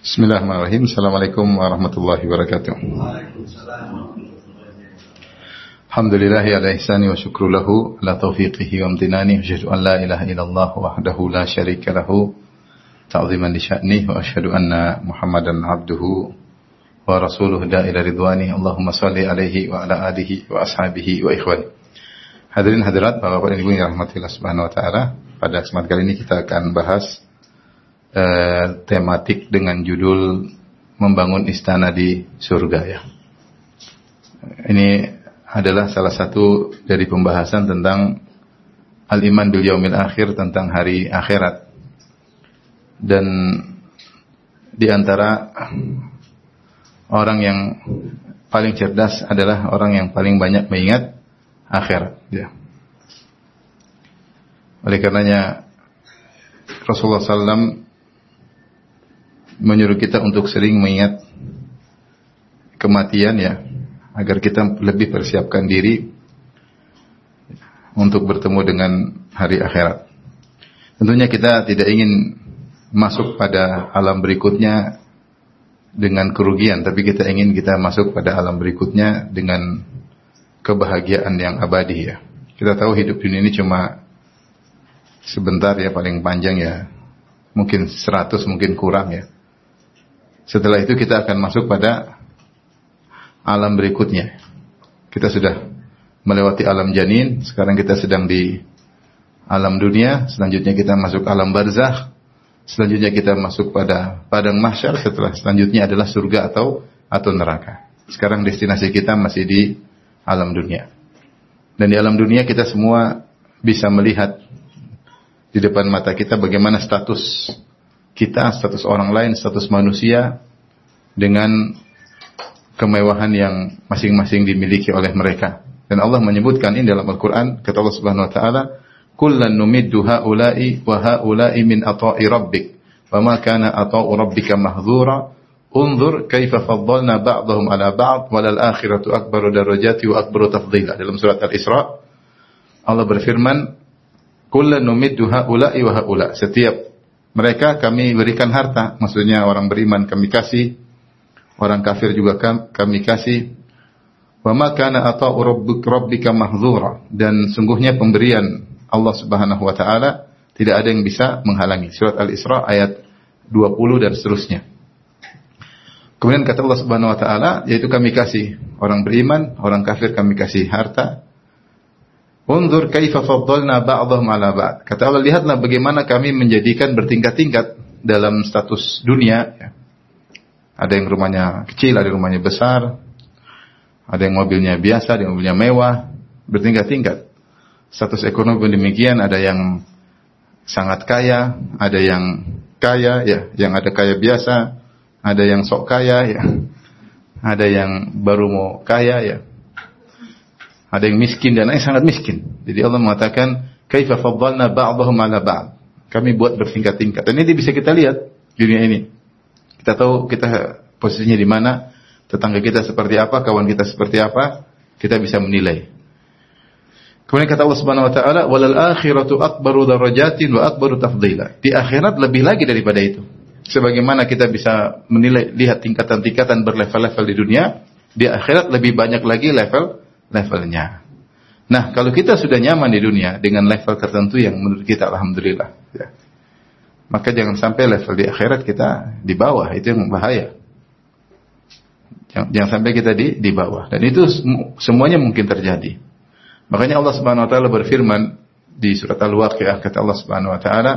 Bismillahirrahmanirrahim. Assalamualaikum warahmatullahi wabarakatuh. Alhamdulillahi ala ihsani wa syukru lahu ala taufiqihi wa amtinani. Asyhadu an la ilaha illallah wahdahu la syarika lahu ta'ziman li sya'nih wa asyhadu anna Muhammadan abduhu wa rasuluhu da'ila ridwani. Allahumma salli alaihi wa ala alihi wa ashabihi wa ikhwani. Hadirin hadirat, Bapak-bapak dan Ibu yang rahmatillah subhanahu wa ta'ala. Pada kesempatan kali ini kita akan bahas tematik dengan judul membangun istana di surga ya. Ini adalah salah satu dari pembahasan tentang al-iman bil yaumil akhir, tentang hari akhirat. Dan di antara orang yang paling cerdas adalah orang yang paling banyak mengingat akhirat ya. Oleh karenanya Rasulullah SAW menyuruh kita untuk sering mengingat kematian ya, agar kita lebih persiapkan diri untuk bertemu dengan hari akhirat. Tentunya kita tidak ingin masuk pada alam berikutnya dengan kerugian, tapi kita ingin kita masuk pada alam berikutnya dengan kebahagiaan yang abadi ya. Kita tahu hidup dunia ini cuma sebentar ya, paling panjang ya mungkin 100, mungkin kurang ya. Setelah itu kita akan masuk pada alam berikutnya. Kita sudah melewati alam janin, sekarang kita sedang di alam dunia, selanjutnya kita masuk alam barzakh, selanjutnya kita masuk pada padang mahsyar, selanjutnya adalah surga atau neraka. Sekarang destinasi kita masih di alam dunia. Dan di alam dunia kita semua bisa melihat di depan mata kita bagaimana status kita, status orang lain, status manusia dengan kemewahan yang masing-masing dimiliki oleh mereka. Dan Allah menyebutkan ini dalam Al-Quran, kata Allah Subhanahu wa taala, "Kullan numiddu haula'i wa haula'i min ata'i rabbik, wa ma kana ata'u rabbika mahdzura, unzur kaifa faddalna ba'dahum 'ala ba'd, walal akhiratu akbaru darajati wa akbaru tafdhila." Dalam surat Al-Isra Allah berfirman, "Kullan numiddu haula'i wa haula." Setiap mereka kami berikan harta, maksudnya orang beriman kami kasih, orang kafir juga kami kasih. Wa ma kana ata'u rabbika mahdzura, dan sungguhnya pemberian Allah Subhanahu wa taala tidak ada yang bisa menghalangi. Surat Al-Isra ayat 20 dan seterusnya. Kemudian kata Allah Subhanahu wa taala, yaitu kami kasih orang beriman, orang kafir kami kasih harta. Unzur kaifa faddalna ba'dahum 'ala ba'd. Kata Allah, lihatlah bagaimana kami menjadikan bertingkat-tingkat dalam status dunia ya. Ada yang rumahnya kecil, ada yang rumahnya besar, ada yang mobilnya biasa, ada yang mobilnya mewah, bertingkat-tingkat. Status ekonomi pun demikian, ada yang sangat kaya, ada yang kaya ya, yang ada kaya biasa, ada yang sok kaya ya. Ada yang baru mau kaya ya. Ada yang miskin dan ada yang sangat miskin. Jadi Allah mengatakan, "Kaifa faddalna ba'dahum 'ala ba'd." Kami buat bertingkat-tingkat. Dan ini bisa kita lihat dunia ini. Kita tahu kita posisinya di mana, tetangga kita seperti apa, kawan kita seperti apa, kita bisa menilai. Kemudian kata Allah Subhanahu wa taala, "Walal akhiratu akbaru darajatin wa akbaru tafdhila." Di akhirat lebih lagi daripada itu. Sebagaimana kita bisa menilai, lihat tingkatan-tingkatan berlevel-level di dunia, di akhirat lebih banyak lagi levelnya. Nah, kalau kita sudah nyaman di dunia dengan level tertentu yang menurut kita alhamdulillah ya, maka jangan sampai level di akhirat kita di bawah, itu yang bahaya. Jangan sampai kita di bawah, dan itu semuanya mungkin terjadi. Makanya Allah Subhanahu wa taala berfirman di surat Al-Waqiah, kata Allah Subhanahu wa taala,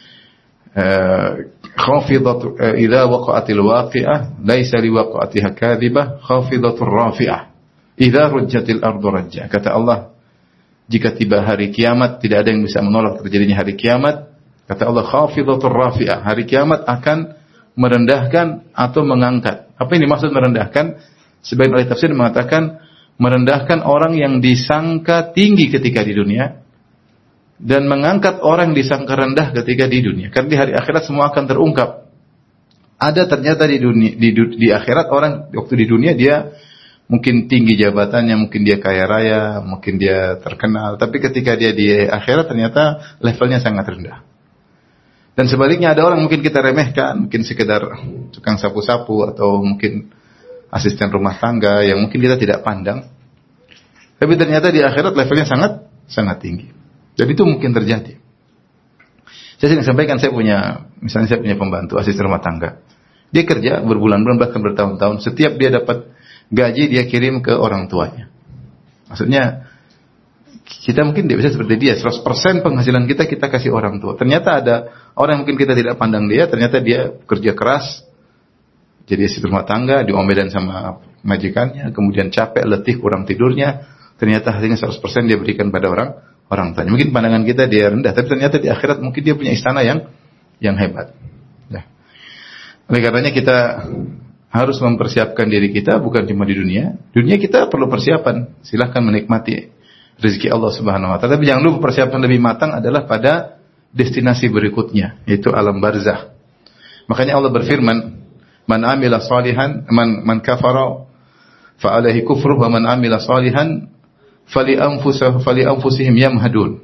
khafidatu idza waqa'atil waqi'ah laisa liwaqa'atiha kadhibah khafidatur rafi'ah idza rujjatil ardu rajja. Kata Allah, jika tiba hari kiamat tidak ada yang bisa menolak terjadinya hari kiamat. Kata Allah, khafidatur rafi'ah, hari kiamat akan merendahkan atau mengangkat. Apa yang dimaksud merendahkan? Sebagian ahli tafsir mengatakan merendahkan orang yang disangka tinggi ketika di dunia dan mengangkat orang yang disangka rendah ketika di dunia. Karena di hari akhirat semua akan terungkap. Ada ternyata di dunia, di akhirat orang waktu di dunia dia mungkin tinggi jabatannya, mungkin dia kaya raya, mungkin dia terkenal, tapi ketika dia di akhirat ternyata levelnya sangat rendah. Dan sebaliknya ada orang mungkin kita remehkan, mungkin sekedar tukang sapu-sapu atau mungkin asisten rumah tangga yang mungkin kita tidak pandang. Tapi ternyata di akhirat levelnya sangat sangat tinggi. Dan itu mungkin terjadi. Saya sering sampaikan, misalnya saya punya pembantu asisten rumah tangga. Dia kerja berbulan-bulan bahkan bertahun-tahun. Setiap dia dapat gaji dia kirim ke orang tuanya. Maksudnya kita mungkin tidak bisa seperti dia. 100% penghasilan kita kasih orang tua. Ternyata ada orang yang mungkin kita tidak pandang dia. Ternyata dia kerja keras. Jadi asisten rumah tangga, diomelin sama majikannya. Kemudian capek, letih, kurang tidurnya. Ternyata hasilnya 100% dia berikan pada orang tuanya. Mungkin pandangan kita dia rendah. Tapi ternyata di akhirat mungkin dia punya istana yang hebat. Ya. Oleh karenanya kita harus mempersiapkan diri kita bukan cuma di dunia. Dunia kita perlu persiapan. Silahkan menikmati rezeki Allah Subhanahu wa taala. Tapi jangan lupa persiapan lebih matang adalah pada destinasi berikutnya, yaitu alam barzah. Makanya Allah berfirman, "Man amila salihan, man kafara fa alaihi kufruh wa man amila salihan fali anfusihim yamhadun."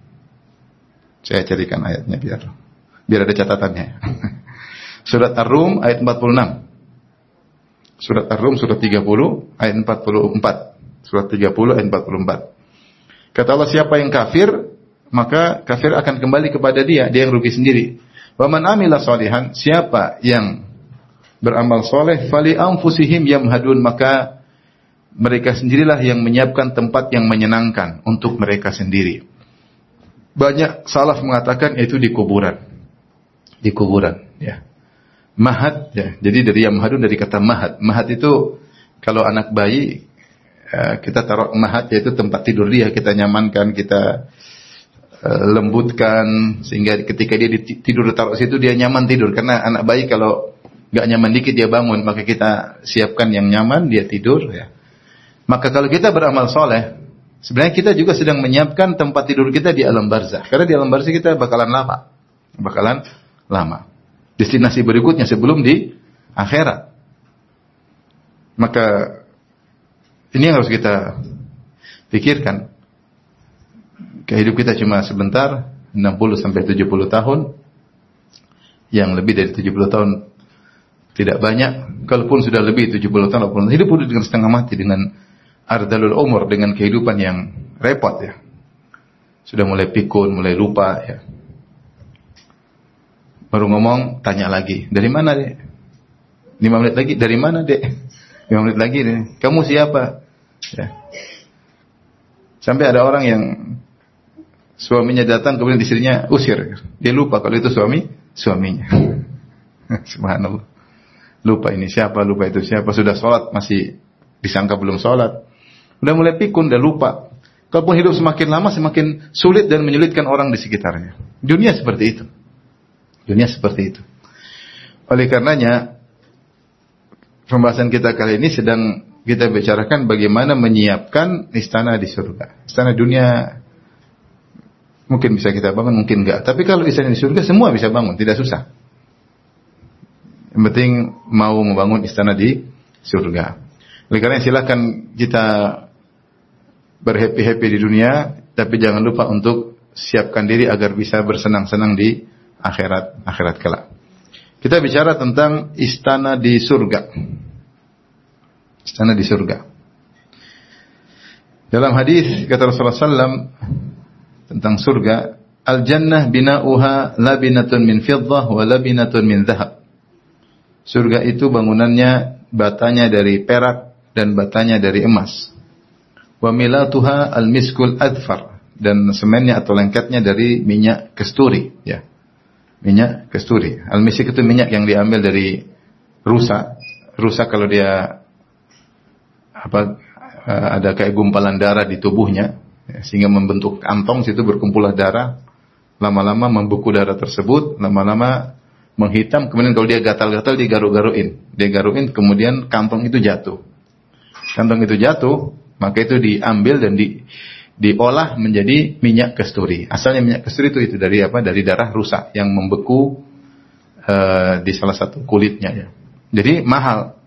Saya carikan ayatnya biar ada catatannya. Surat Ar-Rum ayat 46. Surat Ar-Rum surat 30 ayat 44. Surat 30 ayat 44. Kata Allah, siapa yang kafir, maka kafir akan kembali kepada dia yang rugi sendiri. Wa man amila shalihan, siapa yang beramal soleh, fali anfusihim yamhadun, maka mereka sendirilah yang menyiapkan tempat yang menyenangkan untuk mereka sendiri. Banyak salaf mengatakan itu di kuburan. Di kuburan, ya. Mahad, ya. Jadi dari yamhadun dari kata mahad. Mahad itu kalau anak bayi kita taruh mahad, yaitu tempat tidur dia, kita nyamankan, kita lembutkan sehingga ketika dia tidur taruh situ dia nyaman tidur. Karena anak bayi kalau nggak nyaman dikit dia bangun, maka kita siapkan yang nyaman, dia tidur. Ya. Maka kalau kita beramal soleh, sebenarnya kita juga sedang menyiapkan tempat tidur kita di alam barzah. Karena di alam barzah kita bakalan lama. Destinasi berikutnya sebelum di akhirat. Maka ini yang harus kita pikirkan. Hidup kita cuma sebentar, 60 sampai 70 tahun. Yang lebih dari 70 tahun tidak banyak. Kalaupun sudah lebih 70 tahun, hidup dengan setengah mati, dengan ardalul umur, dengan kehidupan yang repot, ya. Sudah mulai pikun, mulai lupa, ya. Baru ngomong, tanya lagi, dari mana, Dek? 5 menit lagi, dari mana, Dek? 5 menit lagi, Dek. Kamu siapa? Ya. Sampai ada orang yang suaminya datang, kemudian istrinya usir. Dia lupa kalau itu suaminya. Subhanallah. Lupa ini siapa, lupa itu siapa. Sudah sholat, masih disangka belum sholat. Udah mulai pikun, udah lupa. Kalaupun hidup semakin lama, semakin sulit dan menyulitkan orang di sekitarnya. Dunia seperti itu. Dunia seperti itu. Oleh karenanya, pembahasan kita kali ini sedang kita bicarakan bagaimana menyiapkan istana di surga. Istana dunia mungkin bisa kita bangun, mungkin enggak. Tapi kalau istana di surga semua bisa bangun, tidak susah. Yang penting mau membangun istana di surga. Oleh karena silakan kita berhappy-happy di dunia, tapi jangan lupa untuk siapkan diri agar bisa bersenang-senang di akhirat kelak. Kita bicara tentang istana di surga. Istana di surga. Dalam hadis kata Rasulullah SAW tentang surga, al-jannah bina'uha labinatun min fiddah wa labinatun min dhahab. Surga itu bangunannya batanya dari perak dan batanya dari emas. Wa milatuha al-miskul adfar, dan semennya atau lengketnya dari minyak kasturi, ya. Minyak kasturi. Al-misk itu minyak yang diambil dari rusa. Rusa kalau dia ada kayak gumpalan darah di tubuhnya, ya, sehingga membentuk kantong, situ berkumpullah darah. Lama-lama membeku darah tersebut, lama-lama menghitam, kemudian kalau dia gatal-gatal dia garuin, kemudian kantong itu jatuh. Kantong itu jatuh, maka itu diambil dan diolah menjadi minyak kasturi. Asalnya minyak kasturi itu dari apa? Dari darah rusa yang membeku di salah satu kulitnya, ya. Jadi mahal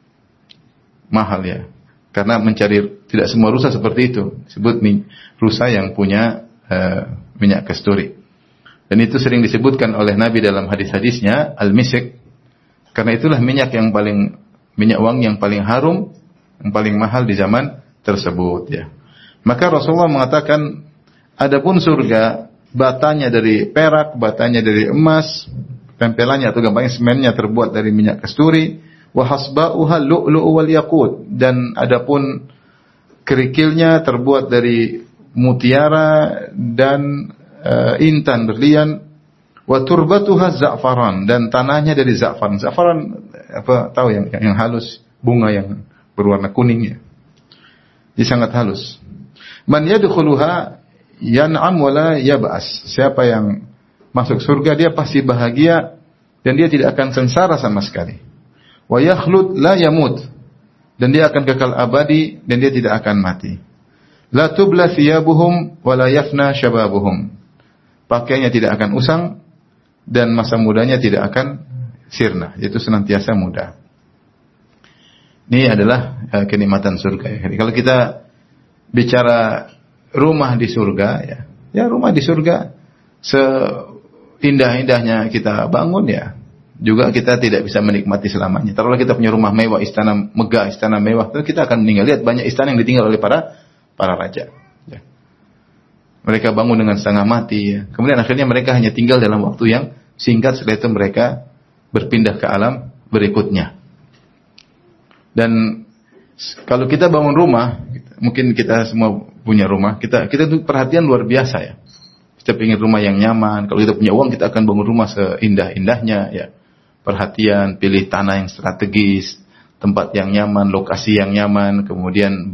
ya. Karena mencari, tidak semua rusa seperti itu. Disebut rusa yang punya minyak kasturi. Dan itu sering disebutkan oleh Nabi dalam hadis-hadisnya, al-misk. Karena itulah minyak wangi yang paling harum, yang paling mahal di zaman tersebut ya. Maka Rasulullah mengatakan, adapun surga batanya dari perak, batanya dari emas, tempelannya atau gampangnya semennya terbuat dari minyak kasturi, wa hasba'uha lu'lu'u wal yaqut, dan adapun kerikilnya terbuat dari mutiara dan intan berlian, wa turbatuha za'faran, dan tanahnya dari za'faran. Za'faran apa tahu yang halus, bunga yang berwarna kuning ya. Jadi sangat halus. Man yadkhuluha yan'am wa la yab'as. Siapa yang masuk surga dia pasti bahagia dan dia tidak akan sengsara sama sekali. Wa yakhlud la yamut, dan dia akan kekal abadi dan dia tidak akan mati. La tubla thiyabuhum wa la yafna syababuhum. Pakaiannya tidak akan usang dan masa mudanya tidak akan sirna, yaitu senantiasa muda. Ini adalah kenikmatan surga. Jadi kalau kita bicara rumah di surga ya rumah di surga seindah-indahnya kita bangun ya, juga kita tidak bisa menikmati selamanya. Taruhlah kita punya rumah mewah, istana megah, istana mewah, kita akan meninggal. Lihat banyak istana yang ditinggal oleh para raja. Ya. Mereka bangun dengan setengah mati. Ya. Kemudian akhirnya mereka hanya tinggal dalam waktu yang singkat. Setelah itu mereka berpindah ke alam berikutnya. Dan kalau kita bangun rumah, mungkin kita semua punya rumah, kita itu perhatian luar biasa ya. Kita ingin rumah yang nyaman. Kalau kita punya uang, kita akan bangun rumah seindah-indahnya ya. Perhatian, pilih tanah yang strategis, tempat yang nyaman, lokasi yang nyaman, kemudian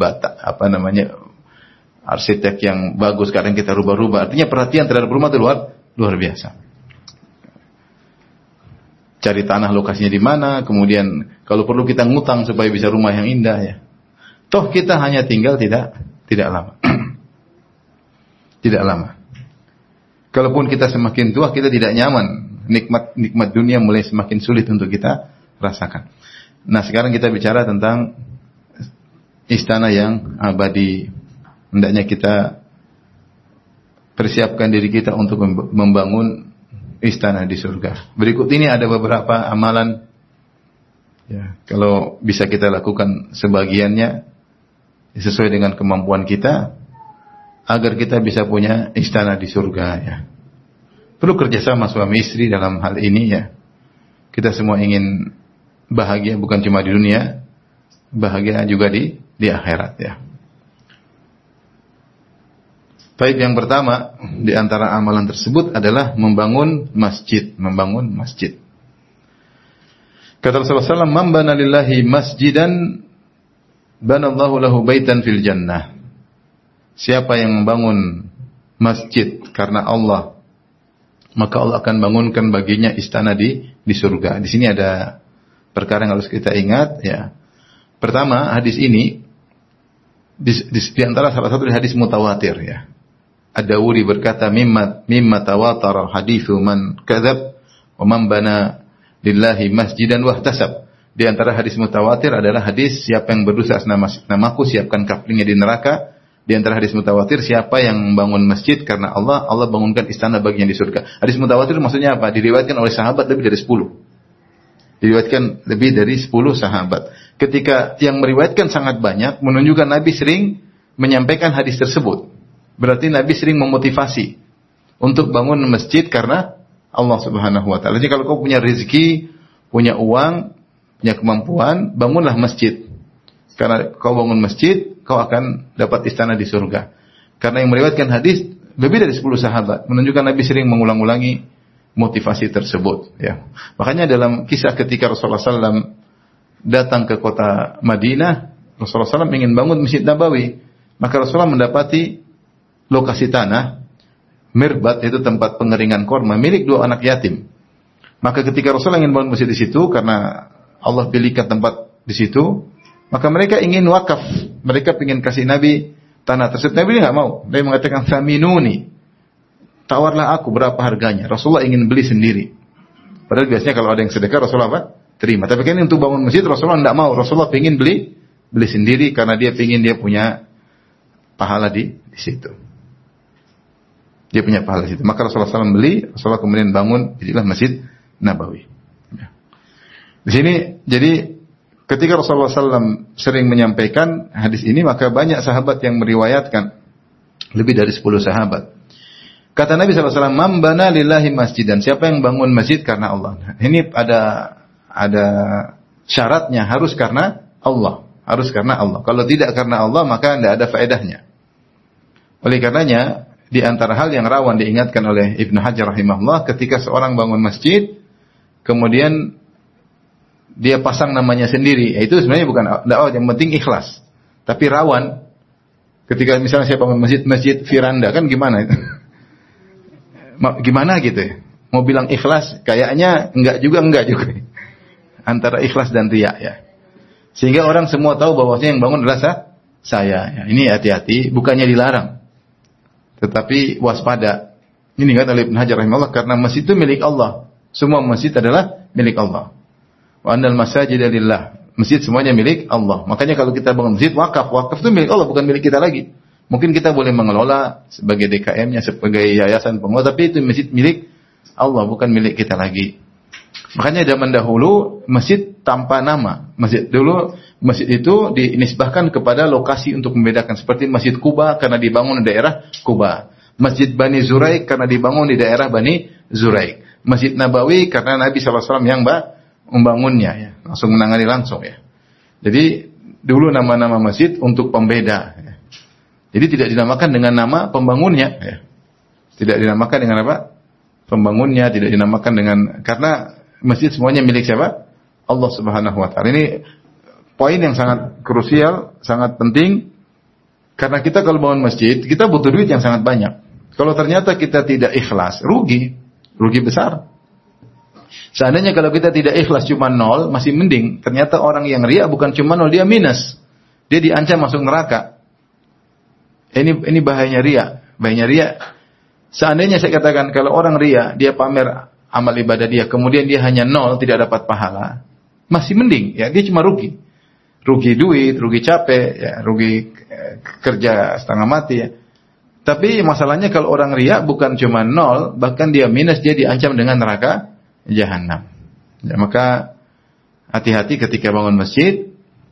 arsitek yang bagus, kadang kita rubah-rubah. Artinya perhatian terhadap rumah itu luar biasa. Cari tanah lokasinya di mana, kemudian kalau perlu kita ngutang supaya bisa rumah yang indah ya. Toh kita hanya tinggal tidak lama. Tidak lama. Kalaupun kita semakin tua, kita tidak nyaman. Nikmat dunia mulai semakin sulit untuk kita rasakan. Nah, sekarang kita bicara tentang istana yang abadi. Hendaknya kita persiapkan diri kita untuk membangun istana di surga. Berikut ini ada beberapa amalan ya, kalau bisa kita lakukan sebagiannya sesuai dengan kemampuan kita agar kita bisa punya istana di surga ya. Perlu kerjasama suami istri dalam hal ini ya. Kita semua ingin bahagia bukan cuma di dunia, bahagia juga di akhirat ya. Baik, yang pertama di antara amalan tersebut adalah membangun masjid. Kata Rasulullah SAW, "Man bana lillahi masjidan, banallahu lahu baitan fil jannah." Siapa yang membangun masjid karena Allah, maka Allah akan bangunkan baginya istana di surga. Di sini ada perkara yang harus kita ingat ya. Pertama, hadis ini di antara salah satu hadis mutawatir ya. Ad-Dawudi berkata, mimma tawatara hadithu man kadzab wa man bana lillahi masjidan wahtasab. Di antara hadis mutawatir adalah hadis siapa yang berdosa atas namaku siapkan kaflingnya di neraka. Di antara hadis mutawatir, siapa yang membangun masjid karena Allah, Allah bangunkan istana baginya di surga. Hadis mutawatir maksudnya apa? Diriwayatkan oleh sahabat lebih dari 10. Diriwayatkan lebih dari 10 sahabat. Ketika yang meriwayatkan sangat banyak, menunjukkan Nabi sering menyampaikan hadis tersebut. Berarti Nabi sering memotivasi untuk bangun masjid karena Allah Subhanahu wa taala. Jadi kalau kau punya rezeki, punya uang, punya kemampuan, bangunlah masjid. Karena kau bangun masjid, kau akan dapat istana di surga. Karena yang meriwayatkan hadis lebih dari 10 sahabat, menunjukkan Nabi sering mengulang-ulangi motivasi tersebut ya. Makanya dalam kisah ketika Rasulullah SAW datang ke kota Madinah, Rasulullah SAW ingin bangun Masjid Nabawi, maka Rasulullah mendapati lokasi tanah mirbat, itu tempat pengeringan korma milik 2 anak yatim. Maka ketika Rasulullah ingin bangun masjid di situ karena Allah pilihkan tempat di situ, maka mereka ingin wakaf, mereka ingin kasih Nabi tanah tersebut. Nabi enggak mau. Dia mengatakan saminuni, tawarlah aku berapa harganya. Rasulullah ingin beli sendiri. Padahal biasanya kalau ada yang sedekah Rasulullah apa? Terima. Tapi kan untuk bangun masjid Rasulullah enggak mau. Rasulullah ingin beli sendiri karena dia ingin dia punya pahala di situ. Dia punya pahala situ. Maka Rasulullah SAW beli, Rasulullah kemudian bangun, jadilah Masjid Nabawi. Ya. Di sini, jadi ketika Rasulullah SAW sering menyampaikan hadis ini, maka banyak sahabat yang meriwayatkan, lebih dari 10 sahabat. Kata Nabi SAW, "Man bana lillahi masjidan." Siapa yang bangun masjid karena Allah. Ini ada syaratnya, harus karena Allah. Harus karena Allah. Kalau tidak karena Allah, maka tidak ada faedahnya. Oleh karenanya, di antara hal yang rawan diingatkan oleh Ibnu Hajar rahimahullah, ketika seorang bangun masjid, kemudian dia pasang namanya sendiri, itu sebenarnya bukan dakwah, yang penting ikhlas. Tapi rawan, ketika misalnya saya bangun masjid Firanda, kan gimana itu? Gimana gitu ya? Mau bilang ikhlas, kayaknya enggak juga. Antara ikhlas dan riya ya. Sehingga orang semua tahu bahwasanya yang bangun adalah saya. Ya. Ini hati-hati, bukannya dilarang. Tetapi waspada. Ini kan oleh Ibnu Hajar rahimahullah, karena masjid itu milik Allah. Semua masjid adalah milik Allah. Wa annal masajida lillah. Masjid semuanya milik Allah. Makanya kalau kita bangun masjid, wakaf itu milik Allah, bukan milik kita lagi. Mungkin kita boleh mengelola sebagai DKM-nya, sebagai yayasan pengelola, tapi itu masjid milik Allah, bukan milik kita lagi. Makanya zaman dahulu masjid tanpa nama. Masjid itu dinisbahkan kepada lokasi untuk membedakan. Seperti Masjid Quba karena dibangun di daerah Quba. Masjid Bani Zuraik karena dibangun di daerah Bani Zuraik. Masjid Nabawi karena Nabi SAW yang membangunnya. Ya. Langsung menangani langsung ya. Jadi dulu nama-nama masjid untuk pembeda. Ya. Jadi tidak dinamakan dengan nama pembangunnya. Ya. Tidak dinamakan dengan apa? Pembangunnya, tidak dinamakan dengan, karena masjid semuanya milik siapa? Allah Subhanahu wa taala. Ini poin yang sangat krusial, sangat penting, karena kita kalau bangun masjid, kita butuh duit yang sangat banyak. Kalau ternyata kita tidak ikhlas, rugi besar. Seandainya kalau kita tidak ikhlas cuma 0, masih mending. Ternyata orang yang riya bukan cuma 0, dia minus. Dia diancam masuk neraka. Ini bahayanya riya. Bahayanya riya. Seandainya saya katakan kalau orang riya, dia pamer amal ibadah dia, kemudian dia hanya 0, tidak dapat pahala, masih mending, ya dia cuma rugi duit, rugi capek, ya rugi kerja setengah mati, ya. Tapi masalahnya kalau orang riya bukan cuma 0, bahkan dia minus, dia diancam dengan neraka jahanam. Ya, maka hati-hati ketika bangun masjid,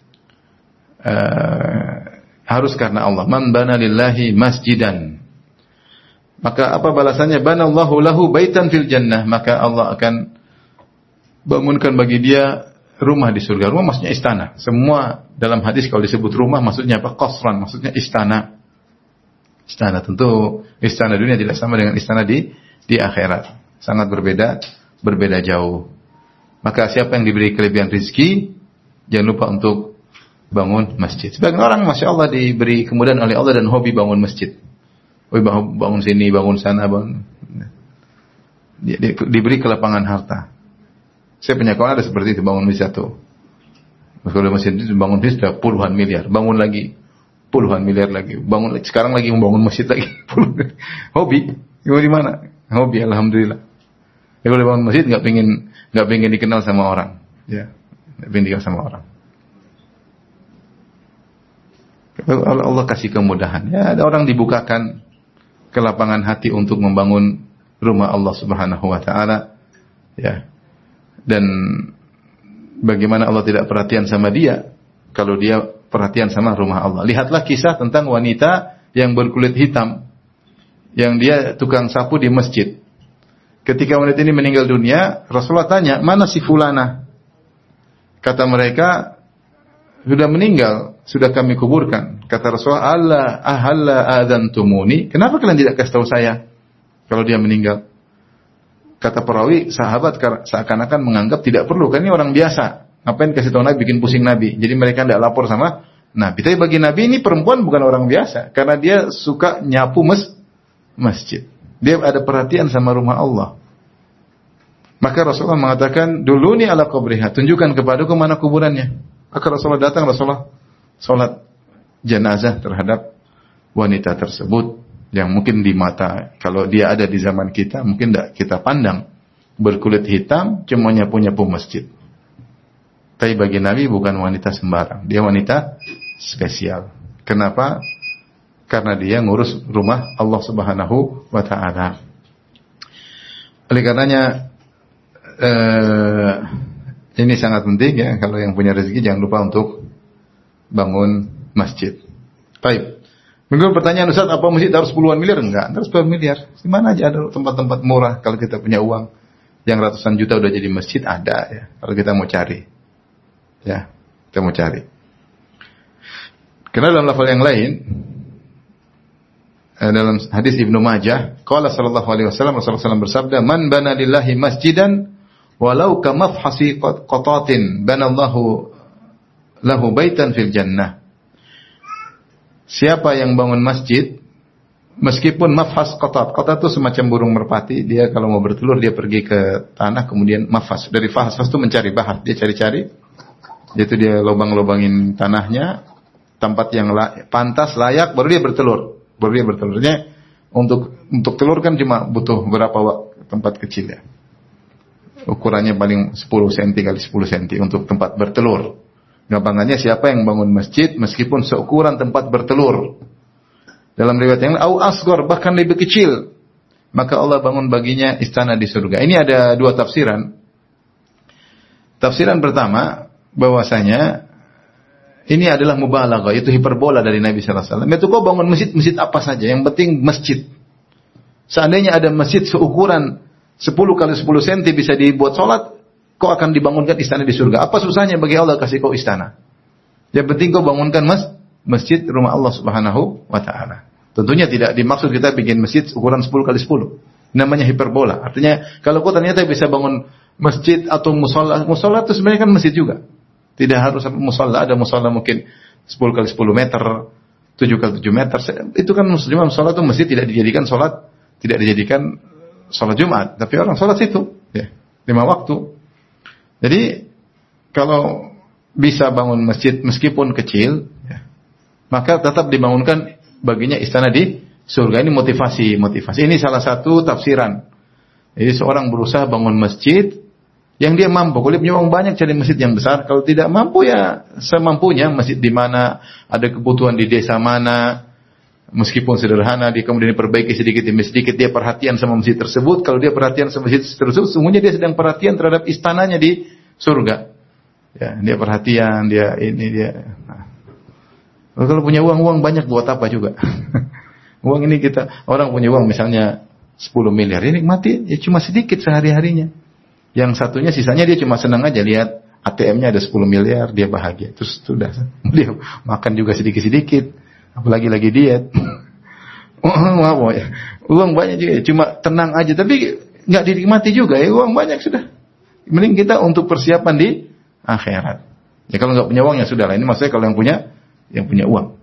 harus karena Allah. Man bana lillahi masjidan. Maka apa balasannya? Banallahu lahu baitan fil jannah. Maka Allah akan bangunkan bagi dia rumah di surga. Rumah maksudnya istana. Semua dalam hadis kalau disebut rumah maksudnya apa? Qasran, maksudnya istana. Istana tentu istana dunia tidak sama dengan istana di akhirat. Sangat berbeda jauh. Maka siapa yang diberi kelebihan rezeki, jangan lupa untuk bangun masjid. Sebagian orang Masya Allah diberi kemudahan oleh Allah dan hobi bangun masjid. Bangun sini, bangun sana, diberi kelapangan harta. Saya punya kawan ada seperti itu, bangun masjid satu. Kalau masjid itu bangun masjid sudah puluhan miliar, bangun lagi puluhan miliar lagi, bangun sekarang lagi membangun masjid lagi. Hobi, di mana? Hobi, alhamdulillah. Ya, kalau bangun masjid nggak pengen dikenal sama orang, ya, nggak pengen dikenal sama orang. Allah kasih kemudahan, ya ada orang dibukakan kelapangan hati untuk membangun rumah Allah Subhanahu wa taala, ya. Dan bagaimana Allah tidak perhatian sama dia kalau dia perhatian sama rumah Allah. Lihatlah kisah tentang wanita yang berkulit hitam yang dia tukang sapu di masjid. Ketika wanita ini meninggal dunia, Rasulullah tanya, "Mana si fulana?" Kata mereka, "Sudah meninggal, sudah kami kuburkan." Kata Rasulullah, "Ahalla adzantumuni?" Kenapa kalian tidak kasih tahu saya kalau dia meninggal? Kata perawi, sahabat seakan-akan menganggap tidak perlu, kan ini orang biasa. Ngapain kasih tahu Nabi, bikin pusing Nabi. Jadi mereka tidak lapor sama Nabi. Tapi bagi Nabi ini perempuan bukan orang biasa, karena dia suka nyapu masjid. Dia ada perhatian sama rumah Allah. Maka Rasulullah mengatakan, "Duluni ala qabriha." Tunjukkan kepadaku mana kuburannya. Maka Rasulullah datang, Rasulullah sholat jenazah terhadap wanita tersebut yang mungkin di mata, kalau dia ada di zaman kita, mungkin tidak kita pandang. Berkulit hitam, cuma nyapu-nyapu masjid. Tapi bagi Nabi bukan wanita sembarang. Dia wanita spesial. Kenapa? karena dia ngurus rumah Allah Subhanahu wa taala. Oleh karenanya ini sangat penting ya, kalau yang punya rezeki jangan lupa untuk bangun masjid. Baik. Mungkin pertanyaan, Ustaz, apa masjid harus puluhan miliar? Enggak, harus puluhan miliar. Di mana aja ada tempat-tempat murah kalau kita punya uang. Yang ratusan juta udah jadi masjid ada ya, kalau kita mau cari. Ya, kita mau cari. Karena dalam lafal yang lain, dalam hadis Ibnu Majah, qala sallallahu alaihi wasallam, Rasulullah SAW bersabda, "Man bana lillahi masjidan walau kamafhasi qatatin banallahu lahu baitan fil jannah." Siapa yang bangun masjid meskipun mafhas qatat. Qatat itu semacam burung merpati, dia kalau mau bertelur dia pergi ke tanah kemudian mafhas. Dari fahas itu mencari bahat, dia cari-cari. Itu dia lubang-lubangin tanahnya, tempat yang pantas, layak, baru dia bertelur. Bertelurnya untuk telur kan cuma butuh berapa tempat kecil ya. Ukurannya paling 10 cm kali 10 cm untuk tempat bertelur. Gampangannya siapa yang bangun masjid meskipun seukuran tempat bertelur. Dalam riwayat yang lain, au asghar, bahkan lebih kecil, maka Allah bangun baginya istana di surga. Ini ada dua tafsiran. Tafsiran pertama, bahwasanya ini adalah mubalaghah, itu hiperbola dari Nabi sallallahu alaihi wasallam. Itu kau bangun masjid apa saja, yang penting masjid. Seandainya ada masjid seukuran 10 kali 10 cm bisa dibuat sholat, kau akan dibangunkan istana di surga. Apa susahnya bagi Allah kasih kau istana? Yang penting kau bangunkan masjid rumah Allah Subhanahu wa taala. Tentunya tidak dimaksud kita bikin masjid ukuran 10 kali 10. Namanya hiperbola. Artinya kalau kau ternyata bisa bangun masjid atau musola itu sebenarnya kan masjid juga. Tidak harus musola, ada musola mungkin 10 kali 10 meter, 7 kali 7 meter. Itu kan muslimah musola itu masjid tidak dijadikan sholat Jumat, tapi orang sholat situ ya, 5 waktu. Jadi kalau bisa bangun masjid meskipun kecil ya, maka tetap dibangunkan baginya istana di surga. Ini motivasi. Ini salah satu tafsiran. Jadi seorang berusaha bangun masjid yang dia mampu. Kalau punya uang banyak cari masjid yang besar. Kalau tidak mampu ya semampunya, masjid di mana, ada kebutuhan di desa mana, meskipun sederhana, dia kemudian diperbaiki sedikit demi sedikit, dia perhatian sama masjid tersebut. Kalau dia perhatian sama masjid tersebut, sesungguhnya dia sedang perhatian terhadap istananya di surga. Ya, dia perhatian, dia. Nah. Kalau punya uang banyak buat apa juga? Uang ini orang punya uang misalnya 10 miliar, ini nikmati ya cuma sedikit sehari-harinya. Yang satunya sisanya dia cuma senang aja lihat ATM-nya ada 10 miliar, dia bahagia. Terus sudah, dia makan juga sedikit-sedikit. Apalagi lagi diet. Uang banyak juga, cuma tenang aja. Tapi nggak dinikmati juga ya, uang banyak sudah. Mending kita untuk persiapan di akhirat. Ya kalau nggak punya uang ya sudah lah. Ini maksudnya kalau yang punya uang.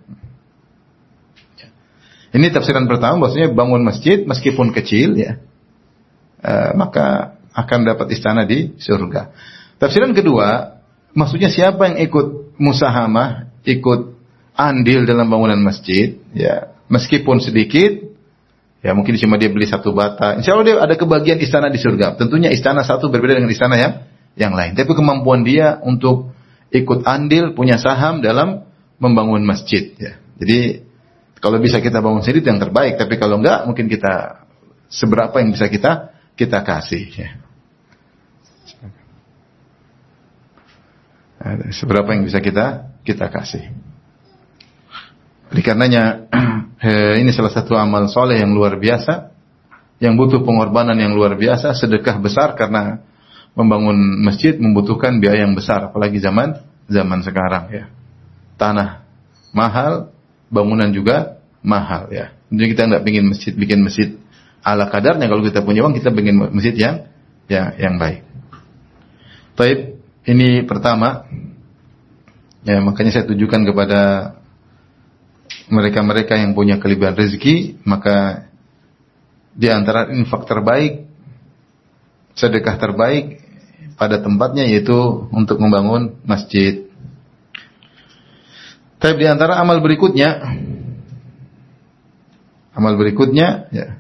Ini tafsiran pertama, maksudnya bangun masjid meskipun kecil ya, maka akan dapat istana di surga. Tafsiran kedua, maksudnya siapa yang ikut musahamah, ikut andil dalam bangunan masjid, ya meskipun sedikit, ya mungkin cuma dia beli 1 bata, insya Allah dia ada kebagian istana di surga. Tentunya istana satu berbeda dengan istana yang lain. Tapi kemampuan dia untuk ikut andil, punya saham dalam membangun masjid. Ya. Jadi kalau bisa kita bangun sendiri yang terbaik. Tapi kalau enggak, mungkin kita seberapa yang bisa kita kasih. Ya. Seberapa yang bisa kita kasih. Oleh karenanya ini salah satu amal soleh yang luar biasa, yang butuh pengorbanan yang luar biasa, sedekah besar karena membangun masjid membutuhkan biaya yang besar, apalagi zaman sekarang ya. Tanah mahal, bangunan juga mahal ya. Jadi kita nggak bikin masjid ala kadarnya. Kalau kita punya uang kita bikin masjid yang baik. Baik, ini pertama. Ya, makanya saya tujukan kepada mereka-mereka yang punya kelebihan rezeki, maka di antara infak terbaik, sedekah terbaik pada tempatnya yaitu untuk membangun masjid. Tapi di antara amal berikutnya ya,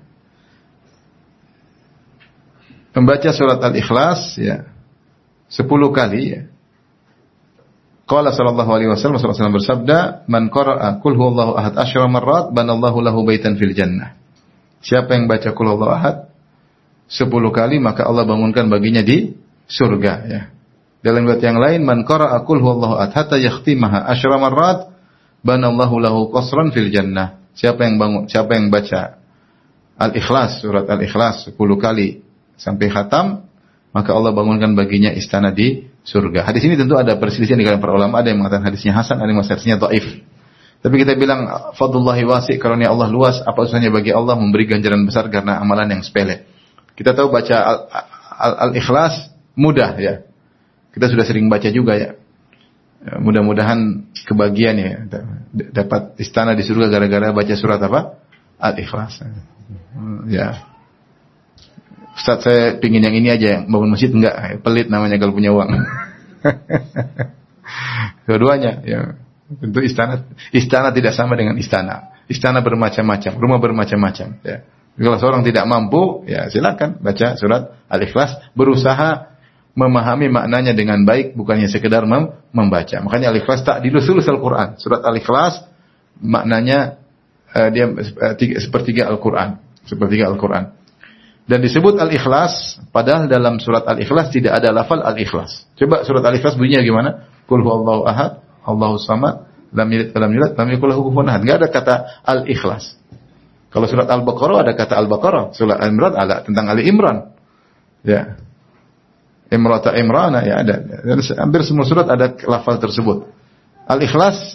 membaca surat Al-Ikhlas ya 10 kali ya. Qala sallallahu alaihi wasallam, Rasulullah bersabda, "Man qara'a qul huwallahu ahad asyra marrat, banallahu lahu baitan fil jannah." Siapa yang baca qul huwallahu ahad 10 kali, maka Allah bangunkan baginya di surga, ya. Dalam riwayat yang lain, "Man qara'a qul huwallahu ahad hatta yakhtimaha asyra marrat, banallahu lahu qasran fil jannah." Siapa yang baca Al-Ikhlas, surat Al-Ikhlas 10 kali sampai khatam, maka Allah bangunkan baginya istana di surga. Hadis ini tentu ada perselisihan di kalangan para ulama, ada yang mengatakan hadisnya hasan, ada yang mengatakan hadisnya dhaif. Tapi kita bilang fadlullahi wasi', karunia Allah luas, apa usahanya bagi Allah memberi ganjaran besar karena amalan yang sepele. Kita tahu baca Al-Ikhlas mudah, ya. Kita sudah sering baca juga, ya. Mudah-mudahan kebagian, ya, dapat istana di surga gara-gara baca surat apa? Al-Ikhlas. Ya. Ustaz, saya pingin yang ini aja, yang bangun masjid enggak, pelit namanya kalau punya uang. Kedua-duanya, ya. Tentu istana tidak sama dengan istana. Istana bermacam-macam, rumah bermacam-macam, ya. Kalau seorang tidak mampu, ya silakan baca surat Al-Ikhlas, berusaha memahami maknanya dengan baik, bukannya sekedar membaca. Makanya Al-Ikhlas tak dilus-lus Al-Quran. Surat Al-Ikhlas maknanya dia sepertiga Al-Quran, sepertiga Al-Quran. Dan disebut Al-Ikhlas, padahal dalam surat Al-Ikhlas tidak ada lafal Al-Ikhlas. Coba surat Al-Ikhlas bunyinya gimana? Qul huwallahu ahad, Allahus samad, lam yalid wa lam yulad, lam yakul lahu kufuwan ahad. Enggak ada kata Al-Ikhlas. Kalau surat Al-Baqarah ada kata Al-Baqarah, surat Al-Imran ada tentang Ali Imran. Ya. Imrata Imrana, ya ada. Dan hampir semua surat ada lafal tersebut. Al-Ikhlas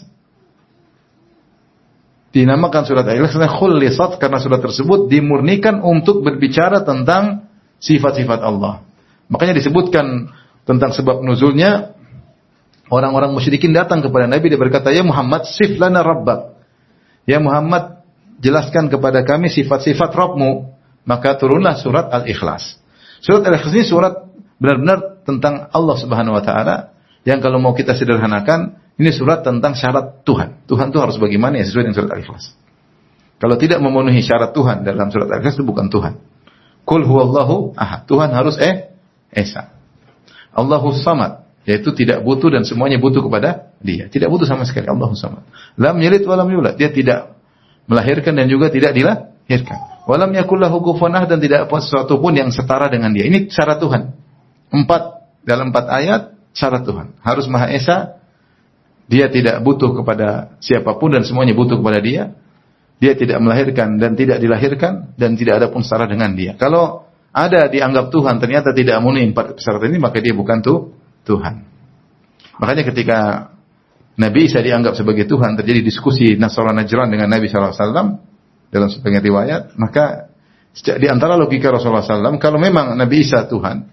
dinamakan surat Al-Ikhlas karena khulisat, karena surat tersebut dimurnikan untuk berbicara tentang sifat-sifat Allah. Makanya disebutkan tentang sebab nuzulnya, orang-orang musyrikin datang kepada Nabi, dia berkata, "Ya Muhammad, sif lana rabbak." Ya Muhammad, jelaskan kepada kami sifat-sifat Rabbmu. Maka turunlah surat Al-Ikhlas. Surat Al-Ikhlas ini surat benar-benar tentang Allah Subhanahu wa taala, yang kalau mau kita sederhanakan, ini surat tentang syarat Tuhan. Tuhan itu harus bagaimana, ya sesuai dengan surat Al-Ikhlas. Kalau tidak memenuhi syarat Tuhan dalam surat Al-Ikhlas, itu bukan Tuhan. Qul huwallahu ahad. Tuhan harus esa. Allahus samad, yaitu tidak butuh dan semuanya butuh kepada Dia. Tidak butuh sama sekali. Allahus samad. Lam yalid wa lam yulad. Dia tidak melahirkan dan juga tidak dilahirkan. Wa lam yakul lahu kufuwan ahad, dan tidak ada sesuatu pun yang setara dengan Dia. Ini syarat Tuhan. Dalam 4 ayat syarat Tuhan. Harus Maha Esa. Dia tidak butuh kepada siapapun dan semuanya butuh kepada Dia. Dia tidak melahirkan dan tidak dilahirkan, dan tidak ada pun setara dengan Dia. Kalau ada dianggap Tuhan ternyata tidak memenuhi 4 syarat ini, maka dia bukan Tuhan. Makanya ketika Nabi Isa dianggap sebagai Tuhan, terjadi diskusi Nasara Najran dengan Nabi SAW dalam sebagian riwayat. Maka di antara logika Rasulullah SAW, kalau memang Nabi Isa Tuhan,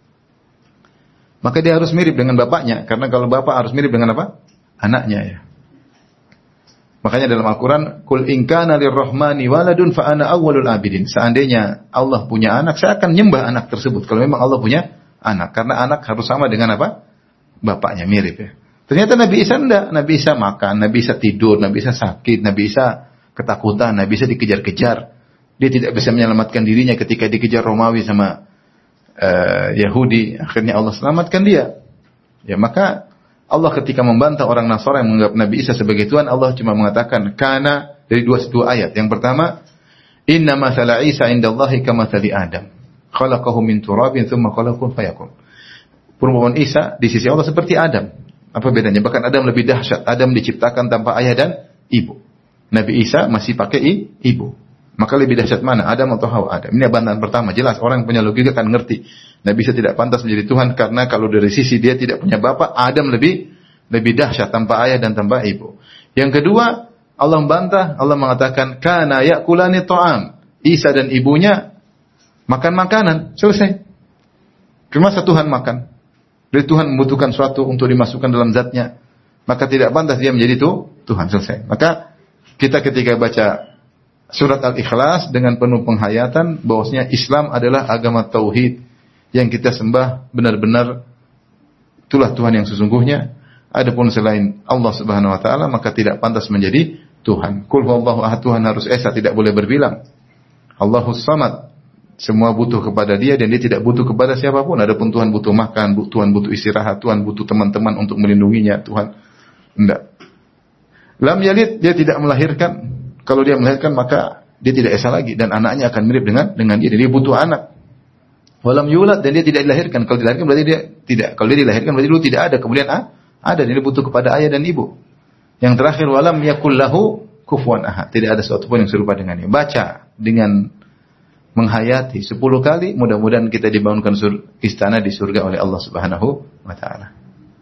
maka dia harus mirip dengan bapaknya. Karena kalau bapak harus mirip dengan apa? Anaknya, ya. Makanya dalam Al-Quran, "Qul in kana lirrahmani waladun fa ana awwalul abidin." Seandainya Allah punya anak, saya akan nyembah anak tersebut. Kalau memang Allah punya anak, karena anak harus sama dengan apa? Bapaknya, mirip, ya. Ternyata Nabi Isa enggak. Nabi Isa makan, Nabi Isa tidur, Nabi Isa sakit, Nabi Isa ketakutan, Nabi Isa dikejar-kejar. Dia tidak bisa menyelamatkan dirinya ketika dikejar Romawi sama Yahudi. Akhirnya Allah selamatkan dia. Ya, maka Allah ketika membantah orang Nasara yang menganggap Nabi Isa sebagai Tuhan, Allah cuma mengatakan kana dari dua ayat. Yang pertama, "Inna mathala Isa indallahi kamathali Adam. Khalaqahu min turabin tsumma khalaqahu fayakun." Perumpamaan Isa di sisi Allah seperti Adam. Apa bedanya? Bahkan Adam lebih dahsyat. Adam diciptakan tanpa ayah dan ibu. Nabi Isa masih pakai ibu. Maka lebih dahsyat mana? Adam atau Hawa? Adam. Ini bantahan pertama. Jelas orang yang punya logika akan ngerti. Nabi Isa tidak pantas menjadi Tuhan karena kalau dari sisi dia tidak punya bapak, Adam lebih dahsyat tanpa ayah dan tanpa ibu. Yang kedua, Allah membantah, Allah mengatakan kana yakulani ta'am. Isa dan ibunya makan makanan, selesai. Masa Tuhan makan? Jadi Tuhan membutuhkan sesuatu untuk dimasukkan dalam zatnya, maka tidak pantas dia menjadi Tuhan, selesai. Maka kita ketika baca surat Al-Ikhlas dengan penuh penghayatan bahwasanya Islam adalah agama tauhid yang kita sembah benar-benar, itulah Tuhan yang sesungguhnya. Adapun selain Allah Subhanahu wa taala maka tidak pantas menjadi Tuhan. Qul huwallahu ahad, Tuhan harus esa, tidak boleh berbilang. Allahus samad, Semua butuh kepada dia dan dia tidak butuh kepada siapapun. Adapun Tuhan butuh makan, Tuhan butuh istirahat, Tuhan butuh teman-teman untuk melindunginya. Tuhan enggak. Lam yalid, dia tidak melahirkan. Kalau dia melahirkan maka dia tidak esa lagi dan anaknya akan mirip dengan dia. Dia butuh anak. Walam yulad, dan dia tidak dilahirkan. Kalau dilahirkan berarti dia tidak. Kalau dia dilahirkan berarti dulu tidak ada. Kemudian ada. Dia butuh kepada ayah dan ibu. Yang terakhir, walam yakul lahu kufuwan ahad. Tidak ada sesuatu pun yang serupa dengannya. Baca dengan menghayati 10 kali, mudah-mudahan kita dibangunkan istana di surga oleh Allah Subhanahu wa taala.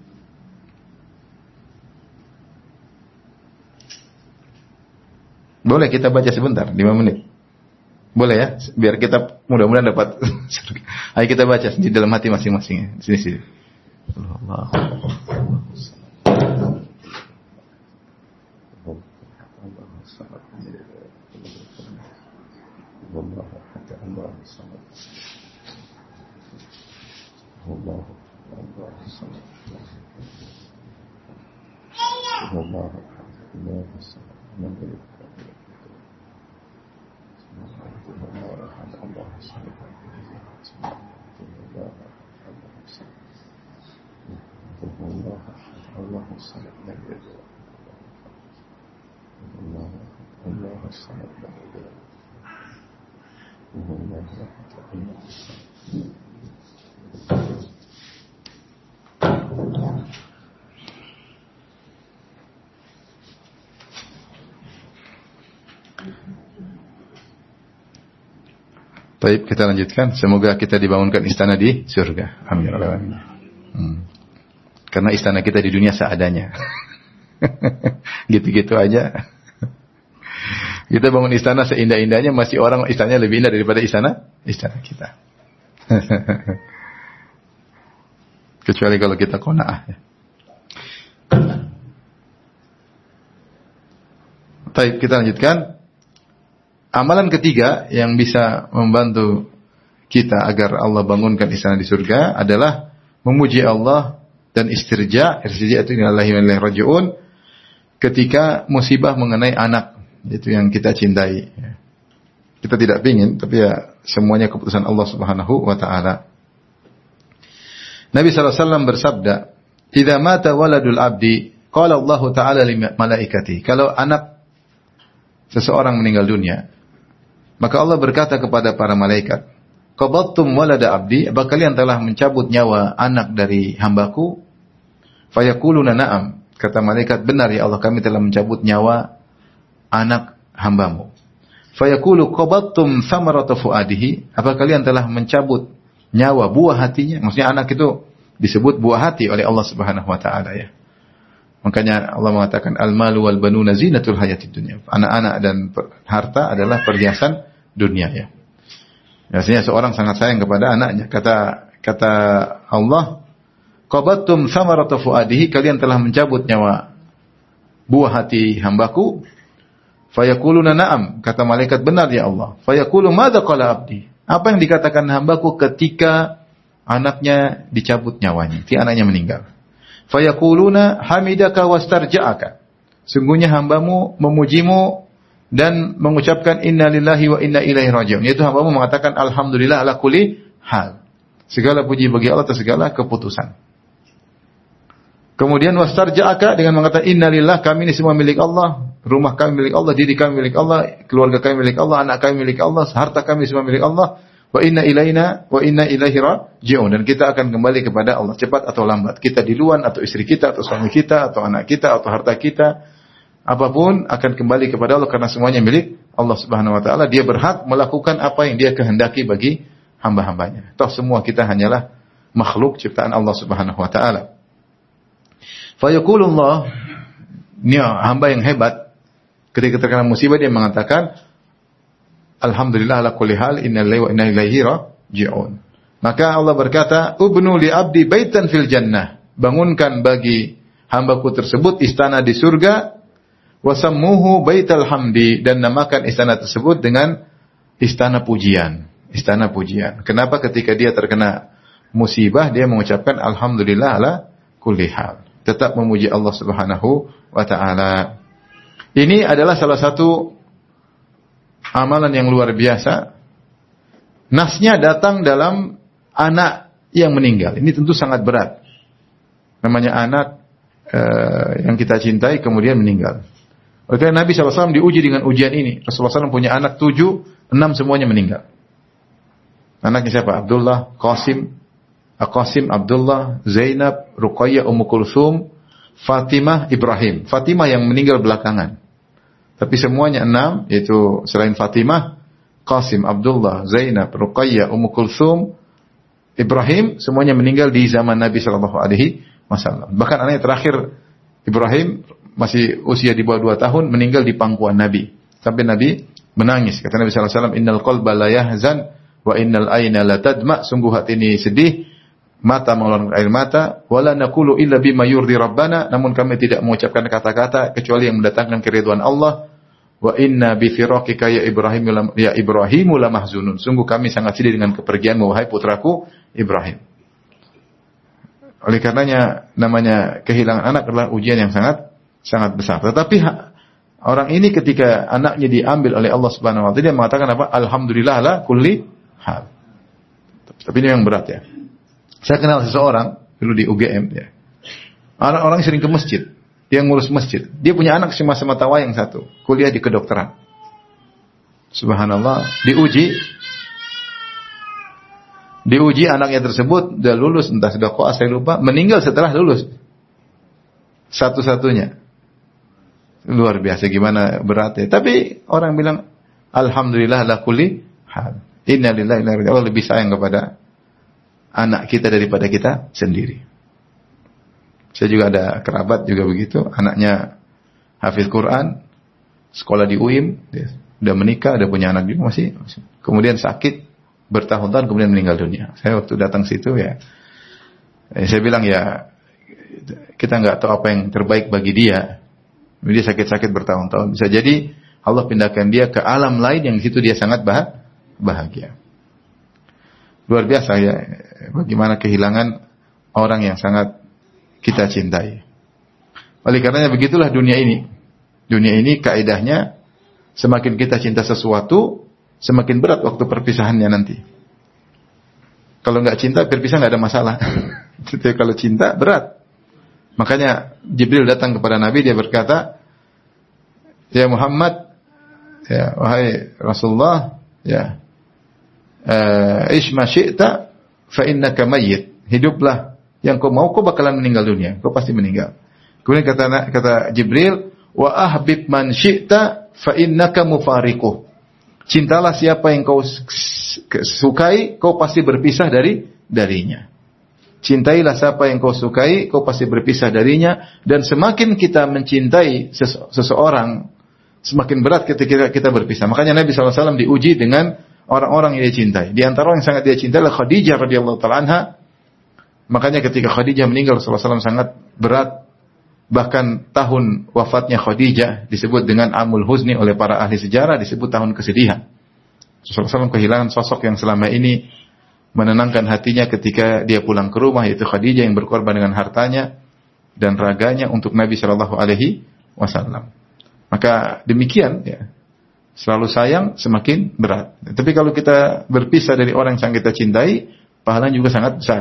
Boleh kita baca sebentar, 5 menit. Boleh ya? Biar kita mudah-mudahan dapat surga. Ayo kita baca di dalam hati masing-masing. Sini. Allah. Baik, kita lanjutkan. Semoga kita dibangunkan istana di surga. Amin. Karena istana kita di dunia seadanya. Gitu-gitu aja. Kita bangun istana seindah-indahnya, masih orang istananya lebih indah daripada istana kita. Kecuali kalau kita qanaah. Baik, kita lanjutkan. Amalan ketiga yang bisa membantu kita agar Allah bangunkan istana di surga adalah memuji Allah dan istirja itu lillahi wa inna ilaihi raji'un ketika musibah mengenai anak, itu yang kita cintai. Kita tidak ingin, tapi ya semuanya keputusan Allah Subhanahu wa taala. Nabi sallallahu alaihi wasallam bersabda, "Idza mata waladul abdi, qala Allah taala li malaikati." Kalau anak seseorang meninggal dunia, maka Allah berkata kepada para malaikat, "Qabattum walada abdi?" Apakah kalian telah mencabut nyawa anak dari hambaku? Fayaquluna na'am. Kata malaikat, "Benar ya Allah, kami telah mencabut nyawa anak hambamu." Fayaqulu qabattum thamarata fuadihi? Apakah kalian telah mencabut nyawa buah hatinya? Maksudnya anak itu disebut buah hati oleh Allah Subhanahu wa taala ya. Makanya Allah mengatakan al-malu wal banuna zinatul hayatid dunya. Anak-anak dan harta adalah perhiasan dunia ya. Biasanya seorang sangat sayang kepada anaknya. Kata Allah, qabattum thamarata fuadihi, kalian telah mencabut nyawa buah hati hambaku. Fayaquluna na'am, kata malaikat, benar ya Allah. Fayaqulu madza qala abdi? Apa yang dikatakan hambaku ketika anaknya dicabut nyawanya, ketika anaknya meninggal? Fayaquluna hamidaka wastarja'aka. Sungguhnya hambamu memujimu dan mengucapkan inna lillahi wa inna ilaihi raji'un. Yaitu hambamu mengatakan alhamdulillah ala kulli hal. Segala puji bagi Allah atas segala keputusan. Kemudian wastarja'aka dengan mengatakan inna lillah, kami ini semua milik Allah, rumah kami milik Allah, diri kami milik Allah, keluarga kami milik Allah, anak kami milik Allah, harta kami semua milik Allah. Wa inna ilaina wa inna ilaihi raji'un, dan kita akan kembali kepada Allah cepat atau lambat. Kita duluan atau istri kita atau suami kita atau anak kita atau harta kita, apapun akan kembali kepada Allah karena semuanya milik Allah Subhanahu wa taala. Dia berhak melakukan apa yang Dia kehendaki bagi hamba-hambanya. Toh semua kita hanyalah makhluk ciptaan Allah Subhanahu wa taala. Fa yaqulullah, hamba yang hebat ketika terkena musibah dia mengatakan alhamdulillah ala kulli hal inna lillahi wa inna ilaihi raji'un. Maka Allah berkata, "Ubnu li abdi baitan fil jannah." Bangunkan bagi hambaku tersebut istana di surga, wasammuhu baital hamdi, dan namakan istana tersebut dengan istana pujian. Istana pujian. Kenapa ketika dia terkena musibah dia mengucapkan alhamdulillah ala kulli hal. Tetap memuji Allah Subhanahu wa taala. Ini adalah salah satu amalan yang luar biasa Nasnya datang dalam anak yang meninggal. Ini tentu sangat berat. Namanya anak yang kita cintai kemudian meninggal. Oleh karena Nabi SAW diuji dengan ujian ini. Rasulullah SAW punya anak 7, 6 semuanya meninggal. Anaknya siapa? Abdullah, Qasim, Abdullah, Zainab, Ruqayyah, Ummu Kulsum, Fatimah, Ibrahim. Fatimah yang meninggal belakangan. Tapi semuanya 6, yaitu selain Fatimah, Qasim, Abdullah, Zainab, Ruqayyah, Ummu Kulsum, Ibrahim, semuanya meninggal di zaman Nabi SAW. Bahkan anaknya terakhir, Ibrahim, masih usia di bawah 2 tahun, meninggal di pangkuan Nabi. Sampai Nabi menangis. Kata Nabi SAW, Innal qalba la yahzan, wa innal ayna la tadma. Sungguh hati ini sedih, mata mengeluarkan air mata, wala naqulu illa bima yurdi rabbana. Namun kami tidak mengucapkan kata-kata kecuali yang mendatangkan keridhaan Allah. Wa inna bi firaqika ya Ibrahimu la mahzunun. Sungguh kami sangat sedih dengan kepergianmu wahai putraku Ibrahim. Oleh karenanya namanya kehilangan anak adalah ujian yang sangat besar. Tetapi orang ini ketika anaknya diambil oleh Allah Subhanahu wa taala, dia mengatakan apa? Alhamdulillah ala kulli hal. Tapi ini yang berat ya. Saya kenal seseorang dulu di UGM ya. Orang-orang sering ke masjid. Dia ngurus masjid. Dia punya anak sama-sama tawayang satu, kuliah di kedokteran. Subhanallah, diuji anaknya tersebut udah lulus, entah sudah koas saya lupa, meninggal setelah lulus. Satu-satunya. Luar biasa gimana beratnya. Tapi orang bilang alhamdulillah la kulli hal. Inna lillahi wa inna ilaihi raji'un. Allah lebih sayang kepada anak kita daripada kita sendiri. Saya juga ada kerabat juga begitu, anaknya hafiz Quran, sekolah di UIM, dia udah menikah, udah punya anak juga masih. Kemudian sakit bertahun-tahun kemudian meninggal dunia. Saya waktu datang situ ya, saya bilang ya kita nggak tahu apa yang terbaik bagi dia. Dia sakit-sakit bertahun-tahun. Bisa jadi Allah pindahkan dia ke alam lain yang di situ dia sangat bahagia. Luar biasa ya, bagaimana kehilangan orang yang sangat kita cintai. Oleh karenanya begitulah dunia ini. Dunia ini kaidahnya semakin kita cinta sesuatu, semakin berat waktu perpisahannya nanti. Kalau nggak cinta, berpisah nggak ada masalah. Tapi kalau cinta, berat. Makanya Jibril datang kepada Nabi, dia berkata, ya Muhammad, ya wahai Rasulullah, ya, ish ma syi'ta fa innaka mayyit. Hiduplah yang kau mau, kau bakalan meninggal dunia. Kau pasti meninggal. Kemudian kata Jibril, wa ahbib man syi'ta fa innaka mufariquh. Cintalah siapa yang kau sukai, kau pasti berpisah darinya. Cintailah siapa yang kau sukai, kau pasti berpisah darinya. Dan semakin kita mencintai seseorang, semakin berat ketika kita berpisah. Makanya Nabi SAW diuji dengan orang-orang yang dia cintai. Di antara orang yang sangat dia cintai adalah Khadijah radhiyallahu ta'ala anha. Makanya ketika Khadijah meninggal, Rasulullah SAW sangat berat. Bahkan tahun wafatnya Khadijah disebut dengan Amul Huzni oleh para ahli sejarah, disebut tahun kesedihan. Rasulullah SAW kehilangan sosok yang selama ini menenangkan hatinya ketika dia pulang ke rumah, yaitu Khadijah yang berkorban dengan hartanya dan raganya untuk Nabi Shallallahu Alaihi Wasallam. Maka demikian ya, selalu sayang semakin berat. Tapi kalau kita berpisah dari orang yang kita cintai, pahalanya juga sangat besar.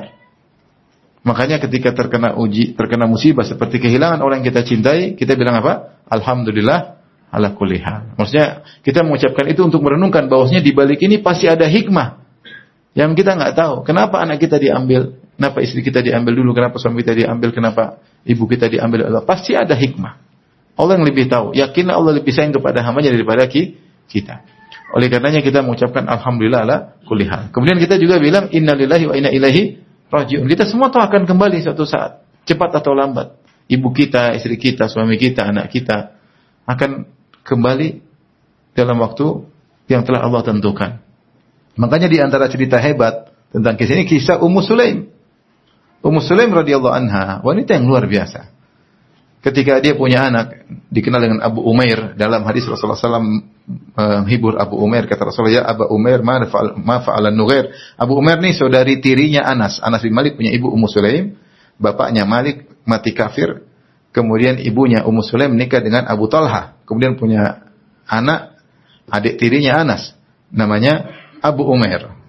Makanya ketika terkena musibah seperti kehilangan orang yang kita cintai, kita bilang apa? Alhamdulillah ala kulli hal. Maksudnya kita mengucapkan itu untuk merenungkan bahwasanya di balik ini pasti ada hikmah yang kita nggak tahu. Kenapa anak kita diambil? Kenapa istri kita diambil dulu? Kenapa suami kita diambil? Kenapa ibu kita diambil? Allah pasti ada hikmah. Allah yang lebih tahu. Yakinlah Allah lebih sayang kepada hambanya daripada kita. Oleh karenanya kita mengucapkan alhamdulillah ala kulli hal. Kemudian kita juga bilang innalillahi wa inna ilaihi raji'un. Kita semua tahu akan kembali suatu saat, cepat atau lambat. Ibu kita, istri kita, suami kita, anak kita akan kembali dalam waktu yang telah Allah tentukan. Makanya di antara cerita hebat tentang kisah ini kisah Ummu Sulaim. Ummu Sulaim radhiyallahu anha, wanita yang luar biasa. Ketika dia punya anak, dikenal dengan Abu Umair. Dalam hadis Rasulullah SAW menghibur Abu Umair. Kata Rasulullah, ya Abu Umair, ma fa'alan Nughair. Abu Umair ini saudari tirinya Anas. Anas bin Malik punya ibu Ummu Sulaim. Bapaknya Malik mati kafir. Kemudian ibunya Ummu Sulaim menikah dengan Abu Talha. Kemudian punya anak, adik tirinya Anas. Namanya Abu Umair.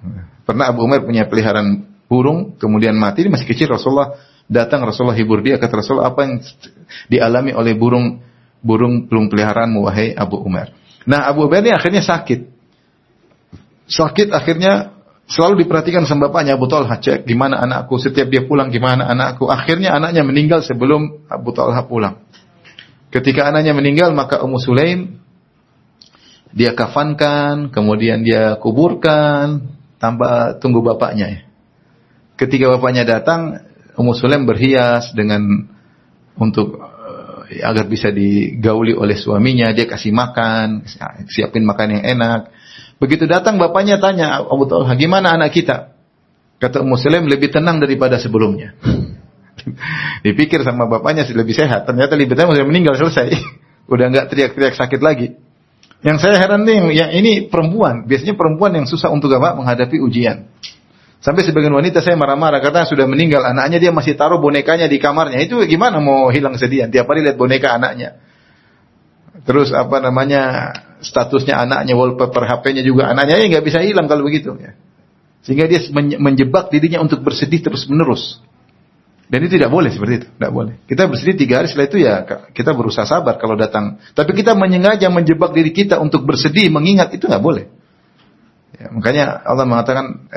Pernah Abu Umair punya peliharaan burung, kemudian mati, dia masih kecil, Rasulullah datang, Rasulullah hibur dia, kata Rasulullah, apa yang dialami oleh burung peliharaanmu, wahai Abu Umair. Nah, Abu Umair ini akhirnya sakit akhirnya selalu diperhatikan sama bapaknya, Abu Talha, cek gimana anakku, setiap dia pulang gimana anakku. Akhirnya anaknya meninggal sebelum Abu Talha pulang. Ketika anaknya meninggal, maka Ummu Sulaim dia kafankan, kemudian dia kuburkan tanpa tunggu bapaknya. Ketika bapaknya datang, Ummu Sulaim berhias dengan untuk agar bisa digauli oleh suaminya, dia kasih makan, siapin makan yang enak. Begitu datang bapaknya tanya Abu Talha, gimana anak kita? Kata Ummu Sulaim, lebih tenang daripada sebelumnya. Dipikir sama bapaknya sih lebih sehat, ternyata lebih tenang, sudah meninggal, selesai. Udah enggak teriak-teriak sakit lagi. Yang saya heran nih, yang ini perempuan. Biasanya perempuan yang susah untuk menghadapi ujian. Sampai sebagian wanita saya marah-marah karena sudah meninggal anaknya, dia masih taruh bonekanya di kamarnya. Itu gimana mau hilang sedihan? Tiap hari lihat boneka anaknya. Terus statusnya anaknya, wallpaper HP-nya juga anaknya, nggak bisa hilang kalau begitu. Ya. Sehingga dia menjebak dirinya untuk bersedih terus-menerus. Dan itu tidak boleh seperti itu, tidak boleh. Kita bersedih 3 hari, setelah itu ya kita berusaha sabar kalau datang. Tapi kita menyengaja menjebak diri kita untuk bersedih, mengingat, itu nggak boleh. Ya, makanya Allah mengatakan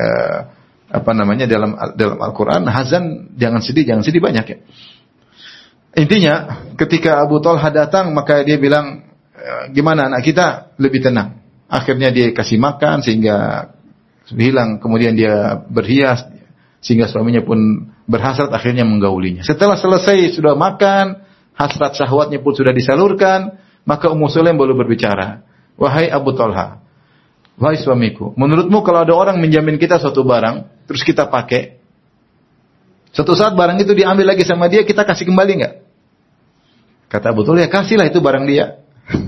dalam Al-Quran, hazan, jangan sedih banyak ya. Intinya ketika Abu Talha datang, maka dia bilang, gimana anak kita? Lebih tenang. Akhirnya dia kasih makan sehingga hilang, kemudian dia berhias sehingga suaminya pun berhasrat, akhirnya menggaulinya. Setelah selesai sudah makan, hasrat syahwatnya pun sudah disalurkan, maka Ummu Sulaim baru berbicara, wahai Abu Talha, wahai suamiku, menurutmu kalau ada orang menjamin kita suatu barang, terus kita pakai, suatu saat barang itu diambil lagi sama dia, kita kasih kembali enggak? Kata Abu Talha, ya kasihlah itu barang dia.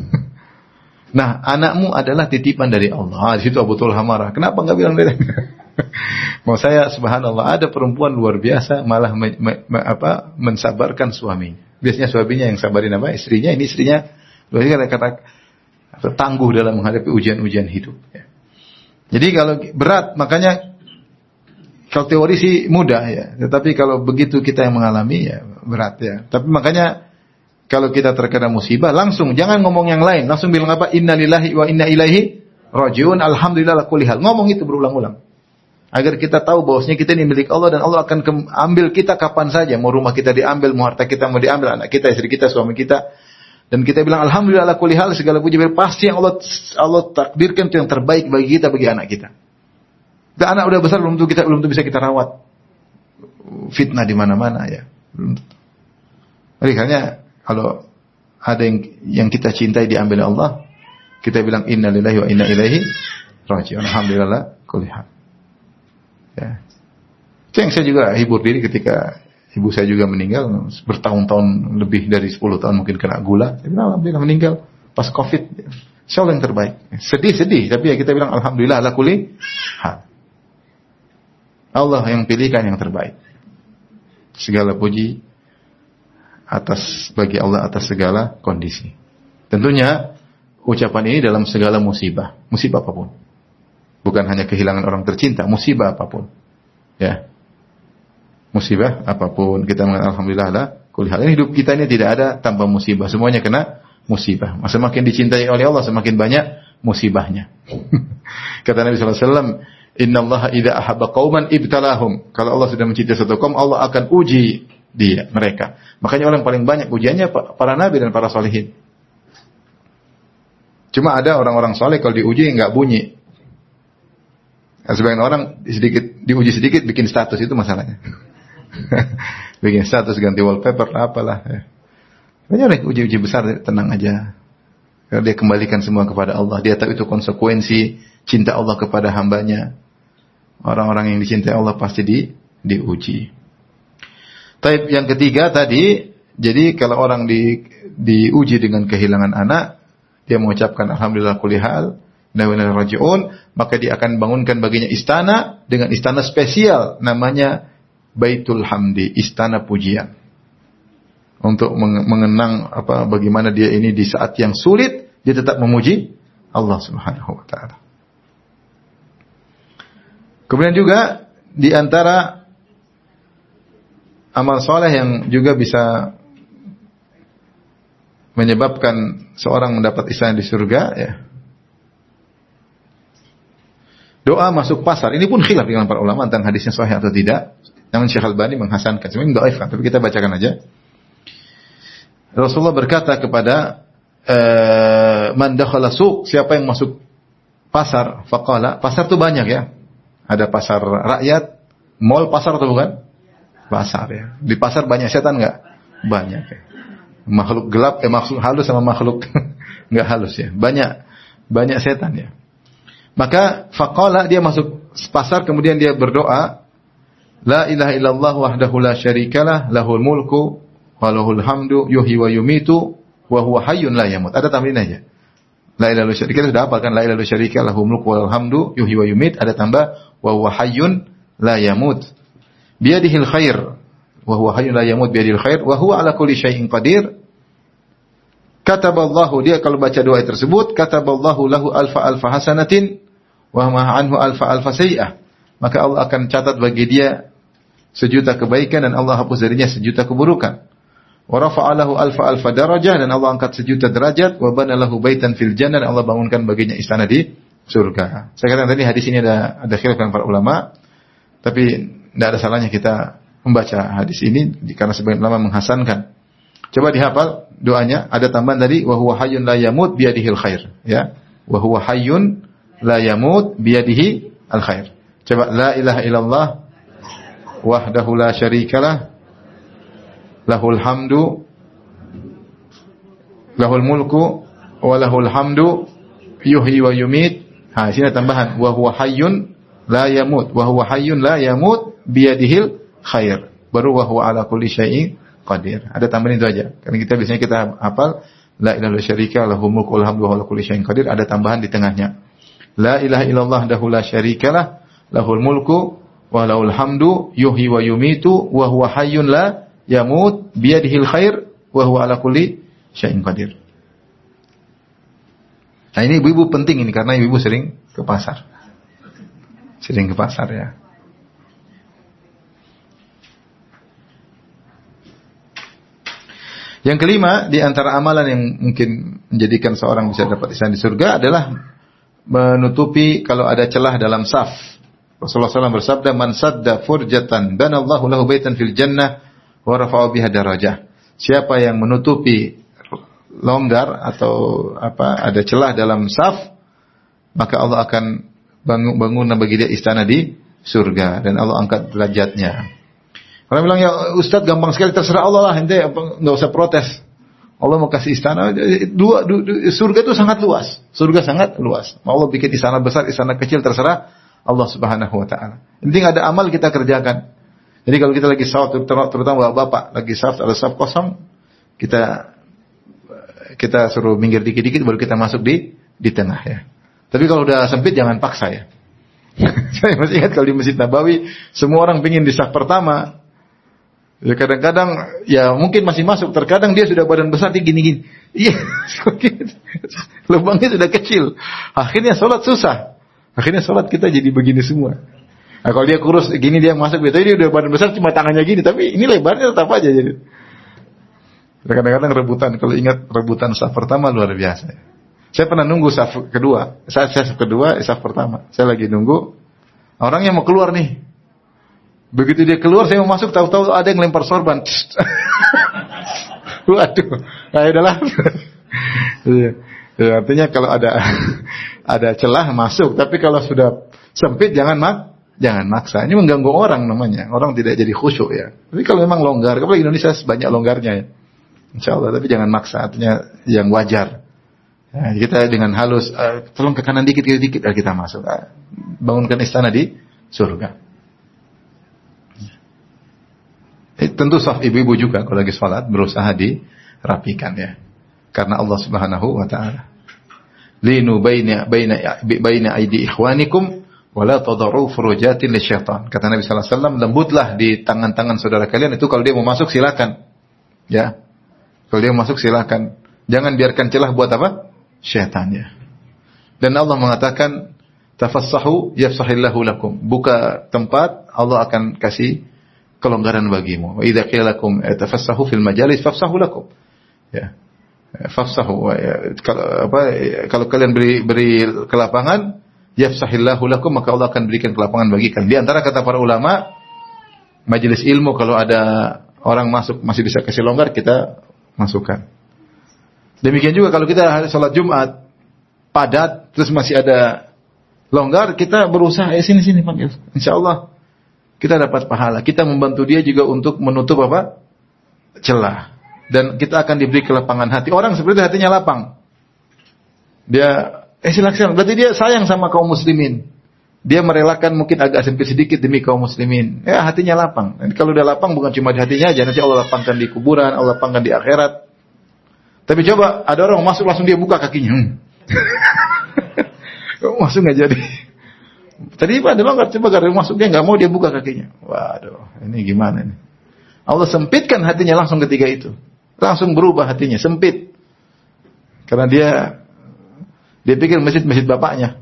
Nah, anakmu adalah titipan dari Allah. Di situ Abu Talha marah. Kenapa enggak bilang dari? Mau saya, subhanallah, ada perempuan luar biasa malah mensabarkan suaminya. Biasanya suaminya yang sabarin istrinya. Ini istrinya luar kata tangguh dalam menghadapi ujian-ujian hidup. Ya. Jadi kalau berat, makanya kalau teori sih mudah ya, tetapi kalau begitu kita yang mengalami ya berat ya. Tapi makanya kalau kita terkena musibah, langsung jangan ngomong yang lain, langsung bilang innalillahi wa inna ilaihi rajiun, alhamdulillah ala kulli hal. Ngomong itu berulang-ulang. Agar kita tahu bahwasanya kita ini milik Allah dan Allah akan ambil kita kapan saja. Mau rumah kita diambil, mau harta kita mau diambil, anak kita, istri kita, suami kita. Dan kita bilang alhamdulillah ala kulli hal, segala puji pasti yang Allah takdirkan itu yang terbaik bagi kita, bagi anak kita. Dan anak udah besar belum tentu bisa kita rawat. Fitnah di mana-mana ya. Belum tentu. Jadi karena kalau ada yang kita cintai diambil Allah, kita bilang innalillahi wa inna ilaihi raji'un. Alhamdulillah kulli hal. Ya. Yang saya juga hibur diri ketika ibu saya juga meninggal, bertahun-tahun, lebih dari 10 tahun mungkin kena gula. Saya bilang alhamdulillah meninggal pas Covid. Insyaallah yang terbaik. Sedih, tapi ya kita bilang alhamdulillah ala kulli hal. Allah yang pilihkan yang terbaik. Segala puji bagi Allah atas segala kondisi. Tentunya ucapan ini dalam segala musibah apapun. Bukan hanya kehilangan orang tercinta, musibah apapun. Ya. Musibah apapun, kita mengatakan alhamdulillah lah kulli hal. Hidup kita ini tidak ada tanpa musibah, semuanya kena musibah. Semakin dicintai oleh Allah, semakin banyak musibahnya. Kata Nabi sallallahu alaihi wasallam, innallaha idza ahabba qauman ibtalahum. Kalau Allah sudah mencintai satu kaum, Allah akan uji mereka. Makanya orang paling banyak ujiannya para nabi dan para salihin. Cuma ada orang-orang saleh kalau diuji enggak bunyi. Sebagian orang diuji sedikit bikin status, itu masalahnya. Bikin status, ganti wallpaper apalah. Banyak uji-uji besar, tenang aja. Karena dia kembalikan semua kepada Allah. Dia tahu itu konsekuensi cinta Allah kepada hambanya. Orang-orang yang dicintai Allah pasti diuji. Taib yang ketiga tadi, jadi kalau orang diuji dengan kehilangan anak, dia mengucapkan alhamdulillah kulli hal, inna lillahi wa inna ilaihi raji'un, maka dia akan bangunkan baginya istana dengan istana spesial namanya Baitul Hamdi, istana pujian. Untuk mengenang bagaimana dia ini di saat yang sulit dia tetap memuji Allah Subhanahu wa taala. Kemudian juga di antara amal soleh yang juga bisa menyebabkan seorang mendapat istana di surga, ya, doa masuk pasar. Ini pun khilaf dengan para ulama tentang hadisnya sahih atau tidak. Namun Syekh Al-Albani menghasankan. Sebenarnya dhaif, tapi kita bacakan aja. Rasulullah berkata kepada man dakhala suq, siapa yang masuk pasar, faqala, pasar itu banyak ya. Ada pasar rakyat, mall pasar atau bukan? Pasar ya. Di pasar banyak setan enggak? Banyak ya. Makhluk gelap, makhluk halus sama makhluk enggak halus ya. Banyak setan ya. Maka faqala, dia masuk pasar kemudian dia berdoa, la ilaha illallah wahdahu la syarikalah, lahul mulku wa lahul hamdu yuhyi wa yumitu wa huwa hayyun la yamut. Ada tambahin aja. La ilaha illallah syarika, sudah hafal kan? La ilaha illallah syarika lahul mulku wa lahul hamdu yuhyi wa yumit. Ada tambah wa huwa hayyun la yamut. Biyadihil khair. Wa huwa hayyun la yamut biyadihil khair wa huwa ala kulli syai'in qadir. Kataballahu, dia kalau baca doa tersebut, kataballahu lahu alfa hasanatin wa ma anhu alfa sayyi'ah. Maka Allah akan catat bagi dia sejuta kebaikan dan Allah hapus darinya sejuta keburukan. Wa rafa'alahu alfa darajah, dan Allah angkat sejuta derajat. Wa bana lahu baitan fil jannah, dan Allah bangunkan baginya istana di surga. Saya katakan tadi hadis ini ada khilaf dengan para ulama, tapi tidak ada salahnya kita membaca hadis ini karena sebagian ulama menghasankan. Coba dihafal doanya, ada tambahan tadi wa huwa hayyun la yamut biyadihil khair, ya. Wa huwa hayyun la yamut biyadihi al khair. Coba la ilaha illallah wahdahu la syarikalah, lahul hamdu, lahul mulku wa lahul hamdu yuhyi wa yumit. Ha, sini tambahan wa huwa hayyun la yamut, wa huwa hayyun la yamut biyadihil khair. Baru wa huwa ala kulli syai'in qadir. Ada tambahan itu aja. Karena kita biasanya kita hafal la ilaha illallah syarika lahul mulku wa hamdu wa ala kulli syai'in qadir, ada tambahan di tengahnya. La ilaha illallah wahdahu la syarikalah, lahul mulku wa lahul hamdu yuhyi wa yumitu wa huwa hayyun la yamut biyadihil khair wa huwa ala kulli syai'in qadir. Nah, ini ibu-ibu penting ini karena ibu-ibu sering ke pasar. Sering ke pasar ya. Yang kelima di antara amalan yang mungkin menjadikan seorang bisa dapat istana di surga adalah menutupi kalau ada celah dalam saf. Rasulullah SAW bersabda, "Man sadda furjatan banallahu lahu baitan fil jannah wa rafa'a biha darajah." Siapa yang menutupi longgar atau ada celah dalam saf, maka Allah akan bangun bagi dia istana di surga dan Allah angkat derajatnya. Orang bilang, ya Ustadz gampang sekali, terserah Allah lah, ente nggak usah protes. Allah mau kasih istana, surga itu sangat luas. Surga sangat luas. Mau Allah bikin istana besar, istana kecil, terserah Allah Subhanahu Wa Taala. Penting ada amal kita kerjakan. Jadi kalau kita lagi saf, terutama bapak lagi saf, ada saf kosong, kita suruh minggir dikit-dikit, baru kita masuk di tengah ya. Tapi kalau udah sempit jangan paksa ya. Saya masih ingat kalau di Masjid Nabawi, semua orang pingin di saf pertama. Ya kadang-kadang ya mungkin masih masuk, terkadang dia sudah badan besar dia gini-gini. Iya, lubangnya sudah kecil. Akhirnya sholat susah. Akhirnya sholat kita jadi begini semua. Nah, kalau dia kurus gini dia masuk, tapi dia udah badan besar cuma tangannya gini, tapi ini lebarnya tetap aja jadi. Kadang-kadang rebutan, kalau ingat rebutan saf pertama luar biasa. Saya pernah nunggu saf kedua, saf kedua, saf pertama. Saya lagi nunggu, orangnya mau keluar nih. Begitu dia keluar, saya mau masuk, tahu-tahu ada yang lempar sorban. Waduh, nah udahlah. Ya, artinya kalau ada celah masuk, tapi kalau sudah sempit jangan maksa. Ini mengganggu orang namanya. Orang tidak jadi khusyuk ya. Tapi kalau memang longgar, apalagi Indonesia banyak longgarnya ya. Insya Allah, tapi jangan maksa, artinya yang wajar. Nah, kita dengan halus, tolong ke kanan dikit, kita masuk. Bangunkan istana di surga. Tentu saf ibu-ibu juga kalau lagi sholat berusaha dirapikan ya. Karena Allah Subhanahu wa taala. Linu baina aidi ikhwanikum wa la tad'u furujatin lisyaitan. Kata Nabi sallallahu alaihi wasallam, lembutlah di tangan-tangan saudara kalian, itu kalau dia mau masuk silakan. Ya. Kalau dia mau masuk silakan. Jangan biarkan celah buat apa? Syaitan ya. Dan Allah mengatakan, Tafassahu yafsahillahu lakum. Buka tempat, Allah akan kasih kelonggaran bagimu. Wa idza qila lakum tafassahu fil majalis fafsahu lakum. Ya. Fafsahu. Kalau kalian beri kelapangan, yafsahillahu lakum, maka Allah akan berikan kelapangan bagi kalian. Di antara kata para ulama, majelis ilmu kalau ada orang masuk masih bisa kasih longgar, kita masukkan. Demikian juga kalau kita hari salat Jumat padat terus masih ada longgar, kita berusaha sini panggil. Insyaallah kita dapat pahala. Kita membantu dia juga untuk menutup apa? Celah. Dan kita akan diberi kelapangan hati. Orang seperti hatinya lapang. Dia silakan. Berarti dia sayang sama kaum muslimin. Dia merelakan mungkin agak sempit sedikit demi kaum muslimin. Ya, hatinya lapang. Dan kalau udah lapang bukan cuma di hatinya aja, nanti Allah lapangkan di kuburan, Allah lapangkan di akhirat. Tapi coba ada orang masuk langsung dia buka kakinya. Masuk nggak jadi. Tadi ada longgar, coba gara masuk dia nggak mau, dia buka kakinya. Waduh, ini gimana nih? Allah sempitkan hatinya langsung ketika itu. Langsung berubah hatinya, sempit. Karena dia pikir masjid bapaknya.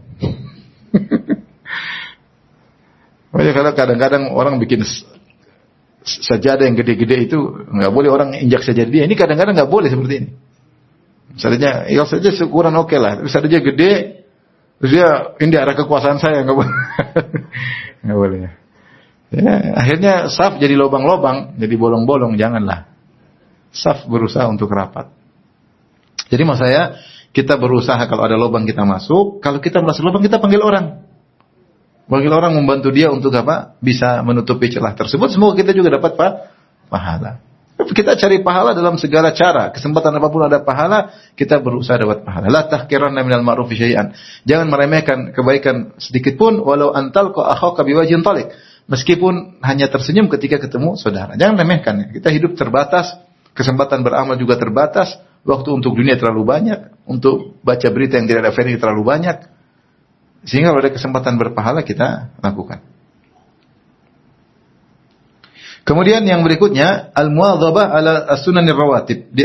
Makanya kalau kadang-kadang orang bikin sajadah yang gede-gede itu nggak boleh orang injak sajadah dia. Ini kadang-kadang nggak boleh seperti ini. Misalnya, ya saja syukuran oke lah. Tapi saja gede, terus dia ini arah kekuasaan saya nggak boleh. Nggak boleh. Ya, akhirnya saf jadi lobang-lobang, jadi bolong-bolong. Janganlah. Saf berusaha untuk rapat. Jadi maksud saya, kita berusaha kalau ada lobang kita masuk. Kalau kita merasa lobang, kita panggil orang. Panggil orang membantu dia untuk apa? Bisa menutupi celah tersebut. Semoga kita juga dapat pahala. Kita cari pahala dalam segala cara. Kesempatan apapun ada pahala, kita berusaha dapat pahala. La tahqiranna minal ma'rufi syai'an. Jangan meremehkan kebaikan sedikit pun, walau antalqa akhaka biwajhin taliq. Meskipun hanya tersenyum ketika ketemu saudara. Jangan remehkan. Kita hidup terbatas, kesempatan beramal juga terbatas, waktu untuk dunia terlalu banyak, untuk baca berita yang tidak ada value terlalu banyak. Sehingga kalau ada kesempatan berpahala kita lakukan. Kemudian yang berikutnya al-muwadhabah ala as-sunanir rawatib. Di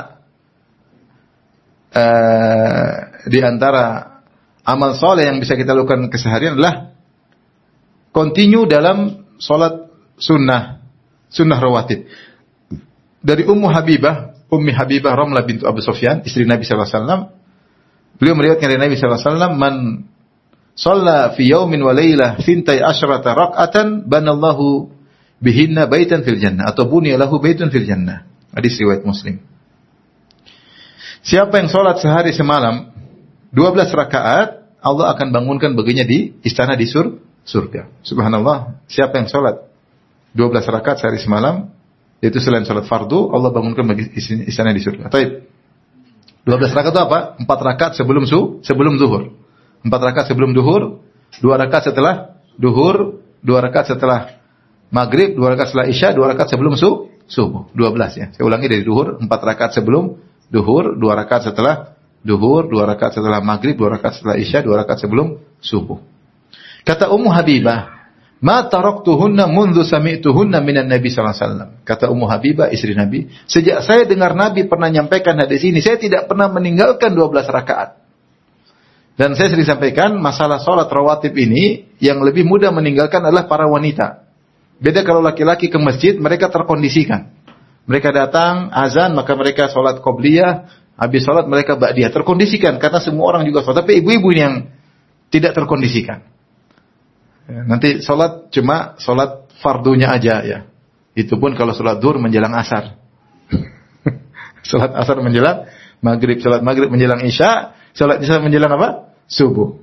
antara amal soleh yang bisa kita lakukan keseharian adalah continue dalam salat sunnah rawatib. Dari Ummi Habibah Ramlah bintu Abu Sufyan, istri Nabi sallallahu alaihi wasallam, beliau meriwayatkan dari Nabi sallallahu alaihi wasallam, man shalla fi yaumin wa lailah 12 rak'atan banallahu bihinna baitan fil jannah atau bunya lahu baitun fil jannah. Hadis riwayat Muslim. Siapa yang salat sehari semalam 12 rakaat, Allah akan bangunkan baginya di istana di surga. Subhanallah, siapa yang salat 12 rakaat sehari semalam, yaitu selain salat fardu, Allah bangunkan bagi istana di surga. Baik. 12 rakaat itu apa? 4 rakaat sebelum zuhur. 4 rakaat sebelum duhur, 2 rakaat setelah duhur, 2 rakaat setelah maghrib, 2 rakaat setelah isya, 2 rakaat sebelum subuh. 12 ya. Saya ulangi dari duhur, 4 rakaat sebelum duhur, 2 rakaat setelah duhur, 2 rakaat setelah maghrib, 2 rakaat setelah isya, 2 rakaat sebelum subuh. Kata Ummu Habibah, ma taraktuhunna mundu sami'tuhunna minan Nabi sallallahu alaihi wasallam. Kata Ummu Habibah, istri Nabi, sejak saya dengar Nabi pernah nyampaikan hadis ini, saya tidak pernah meninggalkan 12 rakaat. Dan saya sering sampaikan, masalah salat rawatib ini yang lebih mudah meninggalkan adalah para wanita. Beda kalau laki-laki ke masjid, mereka terkondisikan. Mereka datang, azan, maka mereka salat qobliyah, habis salat mereka ba'diyah. Terkondisikan, karena semua orang juga salat. Tapi ibu-ibu yang tidak terkondisikan. Nanti salat cuma salat fardunya aja ya. Itu pun kalau salat zuhur menjelang asar. Salat asar menjelang maghrib, salat maghrib menjelang isya, salat isya menjelang apa? Subuh.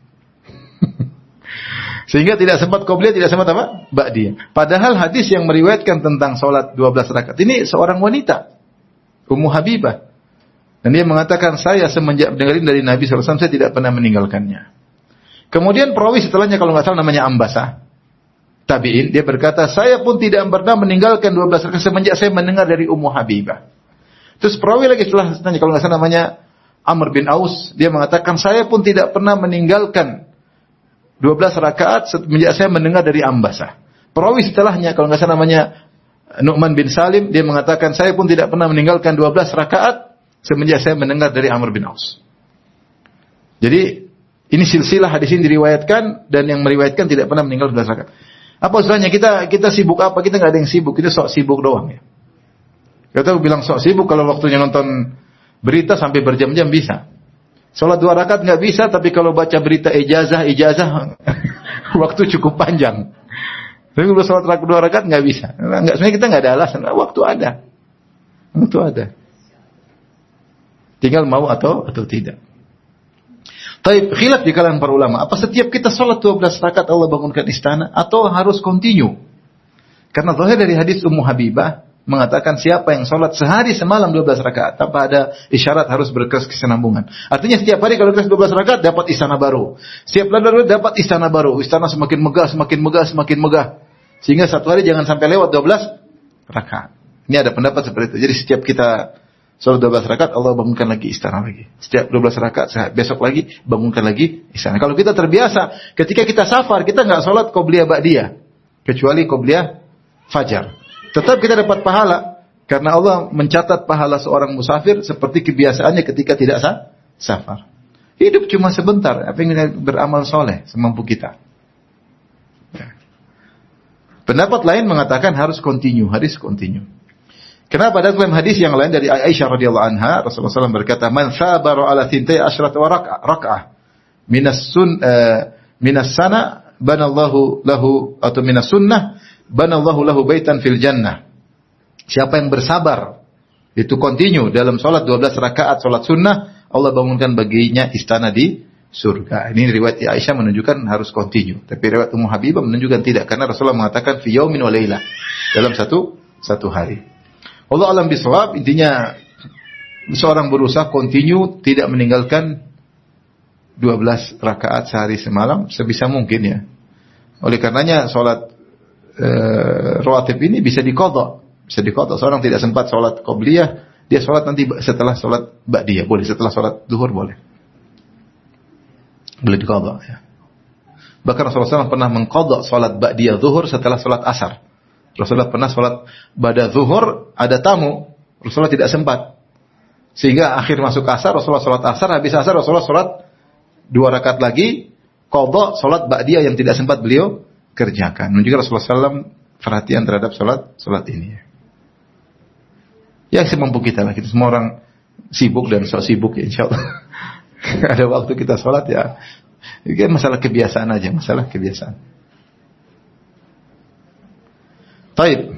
Sehingga tidak sempat qobliyah, tidak sempat apa? Ba'diyah. Padahal hadis yang meriwayatkan tentang salat 12 rakaat ini seorang wanita, Ummu Habibah. Dan dia mengatakan, saya semenjak dengerin dari Nabi SAW, saya tidak pernah meninggalkannya. Kemudian perawi setelahnya kalau nggak salah namanya Ambasah tabi'in, dia berkata, saya pun tidak pernah meninggalkan 12 rakaat semenjak saya mendengar dari Ummu Habibah. Terus perawi lagi setelahnya kalau nggak salah namanya Amr bin Aus, dia mengatakan, saya pun tidak pernah meninggalkan 12 rakaat semenjak saya mendengar dari Ambasah. Perawi setelahnya kalau nggak salah namanya Nu'man bin Salim, dia mengatakan, saya pun tidak pernah meninggalkan 12 rakaat semenjak saya mendengar dari Amr bin Aus. Jadi Ini silsilah hadis ini diriwayatkan dan yang meriwayatkan tidak pernah meninggal 12 rakaat. Apa usahanya kita sibuk apa? Kita nggak ada yang sibuk, kita sok sibuk doang ya. Kita bilang sok sibuk kalau waktunya nonton berita sampai berjam-jam bisa. Salat 2 rakaat nggak bisa, tapi kalau baca berita ijazah waktu cukup panjang. Tapi kalau salat 2 rakaat nggak bisa. Sebenarnya kita nggak ada alasan. Waktu ada. Tinggal mau atau tidak. Taib, khilaf di kalangan para ulama. Apa setiap kita salat 12 rakaat Allah bangunkan istana atau harus continue? Karena zahir dari hadis Ummu Habibah mengatakan siapa yang salat sehari semalam 12 rakaat tanpa ada isyarat harus berkesinambungan. Artinya setiap hari kalau kita 12 rakaat dapat istana baru. Setiap lalu dapat istana baru. Istana semakin megah. Sehingga satu hari jangan sampai lewat 12 rakaat. Ini ada pendapat seperti itu. Jadi setiap kita salat 12 rakaat Allah bangunkan lagi istana lagi. Setiap 12 rakaat besok lagi bangunkan lagi istana. Kalau kita terbiasa ketika kita safar kita enggak salat qobliyah ba'diyah kecuali qobliyah fajar. Tetap kita dapat pahala karena Allah mencatat pahala seorang musafir seperti kebiasaannya ketika tidak safar. Hidup cuma sebentar, apa yang kita beramal soleh semampu kita. Ya. Pendapat lain mengatakan harus continue, hadis continue. Kenapa? Dalam hadis yang lain dari Aisyah radhiyallahu anha, Rasulullah SAW berkata, "Man sabara ala thintai asyrata raka'ah minas sana banallahu lahu atau minas sunnah banallahu lahu baitan fil jannah." Siapa yang bersabar itu continue dalam salat 12 rakaat salat sunnah, Allah bangunkan baginya istana di surga. Ini riwayat Aisyah menunjukkan harus continue. Tapi riwayat Ummu Habibah menunjukkan tidak karena Rasulullah mengatakan fi yaumin wa lailah, dalam satu hari. Allah alam bisawab, intinya seorang berusaha continue tidak meninggalkan 12 rakaat sehari semalam sebisa mungkin ya. Oleh karenanya salat rawatib ini bisa diqadha. Seorang tidak sempat salat qobliyah, dia salat nanti setelah salat ba'diyah, boleh setelah salat zuhur boleh. Boleh diqadha ya. Bahkan Rasulullah SAW pernah mengqadha salat ba'diyah zuhur setelah salat asar. Rasulullah pernah sholat pada zuhur, ada tamu, Rasulullah tidak sempat. Sehingga akhir masuk asar, Rasulullah sholat asar, habis asar Rasulullah sholat 2 rakaat lagi, qadha sholat ba'diyah yang tidak sempat beliau kerjakan. Menunjukkan Rasulullah SAW perhatian terhadap sholat ini. Ya semampu kita lah, kita semua orang sibuk dan sok sibuk ya insyaAllah. Ada waktu kita sholat ya, ini masalah kebiasaan aja, masalah kebiasaan. Baik.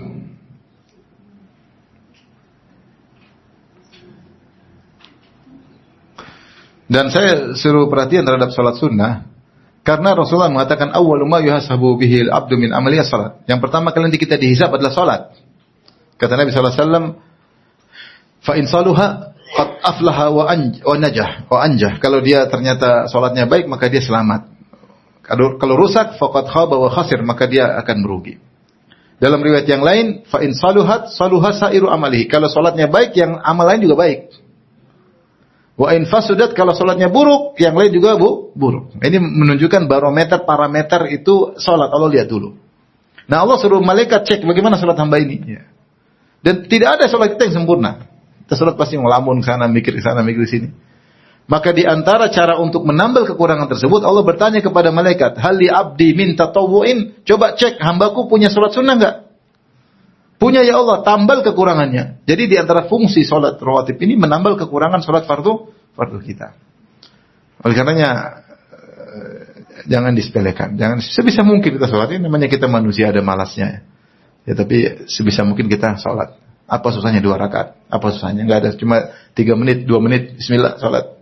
Dan saya suruh perhatian terhadap salat sunnah karena Rasulullah mengatakan awwalu ma yuhasabu bihil abdu min amalihi salat. Yang pertama kali kita dihisab adalah salat. Kata Nabi sallallahu alaihi wasallam, fa in saluha qad aflaha wa anjah. Kalau dia ternyata salatnya baik maka dia selamat. Kalau rusak faqad khaba wa khasir, maka dia akan merugi. Dalam riwayat yang lain, fa in saluhat saluha sairu amalihi. Kalau salatnya baik, yang amal lain juga baik. Wa in fasudat, kalau salatnya buruk, yang lain juga buruk. Ini menunjukkan barometer, parameter itu salat. Allah lihat dulu. Nah, Allah suruh malaikat cek bagaimana salat hamba ini. Ya. Dan tidak ada salat kita yang sempurna. Kita salat pasti ngelamun ke sana, mikir ke sana, mikir ke sini. Maka di antara cara untuk menambal kekurangan tersebut, Allah bertanya kepada malaikat, "Hal li abdi min tatawwu'in?" Coba cek, hambaku punya salat sunnah enggak? Punya ya Allah, tambal kekurangannya. Jadi di antara fungsi salat rawatib ini menambal kekurangan salat fardu kita. Oleh karenanya jangan disepelekan. Jangan sebisa mungkin kita salat, ini namanya kita manusia ada malasnya. Ya tapi sebisa mungkin kita salat. Apa susahnya 2 rakaat? Apa susahnya? Enggak ada, cuma 3 menit, 2 menit, bismillah, salat.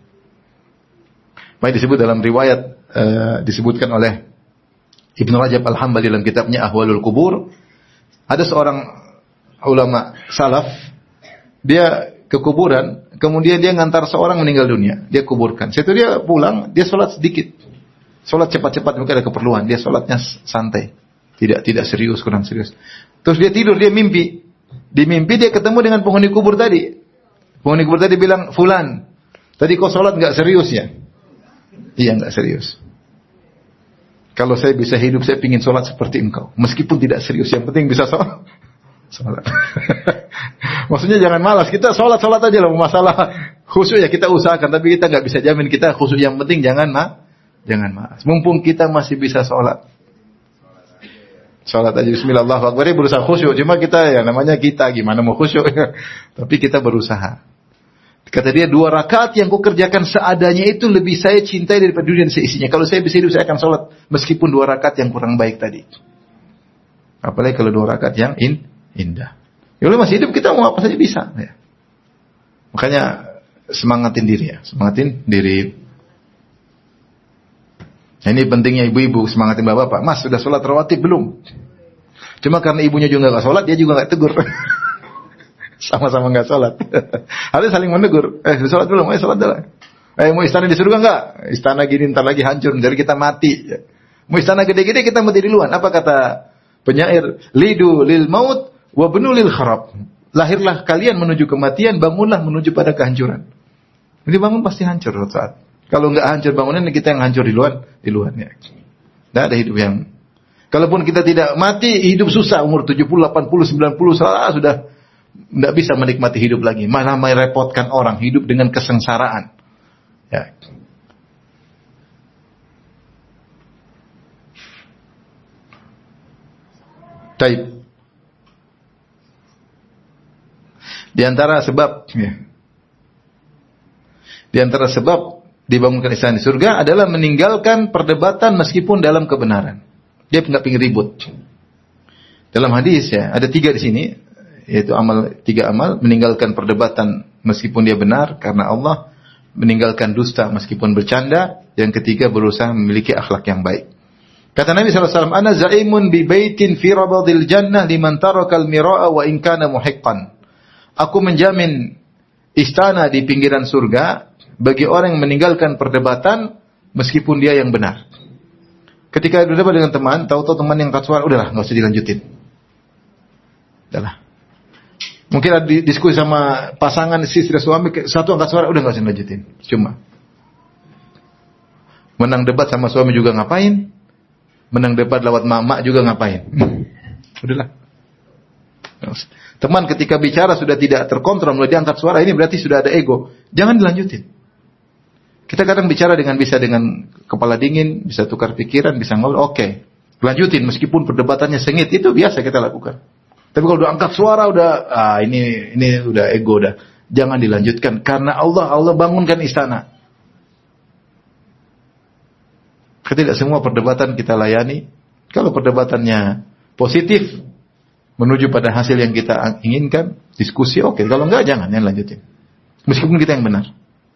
Baik disebut dalam riwayat, disebutkan oleh Ibnu Rajab Al-Hambali dalam kitabnya Ahwalul Qubur. Ada seorang ulama salaf, dia ke kuburan, kemudian dia ngantar seorang meninggal dunia, dia kuburkan. Setelah dia pulang, dia salat sedikit. Salat cepat-cepat, mungkin ada keperluan, dia salatnya santai. Tidak serius, kurang serius. Terus dia tidur, dia mimpi. Di mimpi dia ketemu dengan penghuni kubur tadi. Penghuni kubur tadi bilang, "Fulan, tadi kau sholat enggak serius ya?" "Iya, enggak serius. Kalau saya bisa hidup, saya ingin sholat seperti engkau. Meskipun tidak serius, yang penting bisa sholat." Maksudnya jangan malas, kita sholat aja lah, masalah Khusyuk ya kita usahakan, tapi kita nggak bisa jamin kita khusyuk. Yang penting jangan malas. Mumpung kita masih bisa sholat aja Bismillah Allahu Akbar, berusaha khusyuk. Cuma kita ya namanya kita gimana mau khusyuk? Tapi kita berusaha. Kata dia 2 rakaat yang ku kerjakan seadanya itu lebih saya cintai daripada dunia dan seisinya. Kalau saya bisa hidup saya akan sholat meskipun 2 rakaat yang kurang baik tadi. Apalagi kalau 2 rakaat yang indah. Ya masih hidup kita mau apa saja bisa. Ya. Makanya semangatin diri ya, semangatin diri. Nah, ini pentingnya ibu-ibu semangatin bapak-bapak. Mas sudah sholat rawatib belum? Cuma karena ibunya juga nggak sholat, dia juga nggak tegur. Sama-sama nggak sholat. Harus saling menegur. Sudah sholat belum? Sholat dah. Mau istana di surga nggak? Istana gini ntar lagi hancur, jadi kita mati. Mau istana gede-gede kita mati duluan. Apa kata penyair? Lidu lil maut wa benu lil kharab. Lahirlah kalian menuju kematian, bangunlah menuju pada kehancuran. Jadi bangun pasti hancur suatu saat. Kalau nggak hancur bangunan, kita yang hancur di luar ya. Nggak ada hidup yang. Kalaupun kita tidak mati, hidup susah umur 70, 80, 90 sudah nggak bisa menikmati hidup lagi. Malah merepotkan orang hidup dengan kesengsaraan. Ya. Taib. Di antara sebab dibangunkan istana di surga adalah meninggalkan perdebatan meskipun dalam kebenaran. Dia nggak pingin ribut. Dalam hadis ya ada 3 di sini, yaitu 3 amal: meninggalkan perdebatan meskipun dia benar karena Allah, meninggalkan dusta meskipun bercanda, yang ketiga berusaha memiliki akhlak yang baik. Kata Nabi SAW, "Ana zaimun bi baitin fi rabadil jannah liman tarakal mira'a wa in kana muhiqqan." Aku menjamin istana di pinggiran surga bagi orang yang meninggalkan perdebatan meskipun dia yang benar. Ketika berdebat dengan teman, tahu-tahu teman yang angkat suara, udahlah nggak usah dilanjutin. Udahlah. Mungkin ada diskusi sama pasangan istri suami, satu angkat suara, udah nggak usah dilanjutin. Cuma menang debat sama suami juga ngapain? Menang debat lewat mama juga ngapain? Udahlah. Teman ketika bicara sudah tidak terkontrol, mulai diangkat suara, ini berarti sudah ada ego. Jangan dilanjutin. Kita kadang bicara dengan kepala dingin, bisa tukar pikiran, bisa ngobrol, oke. Lanjutin meskipun perdebatannya sengit, itu biasa kita lakukan. Tapi kalau udah angkat suara ini udah ego udah. Jangan dilanjutkan karena Allah bangunkan istana. Tidak semua perdebatan kita layani. Kalau perdebatannya positif, menuju pada hasil yang kita inginkan, diskusi oke. Kalau enggak, jangan lanjutin. Meskipun kita yang benar.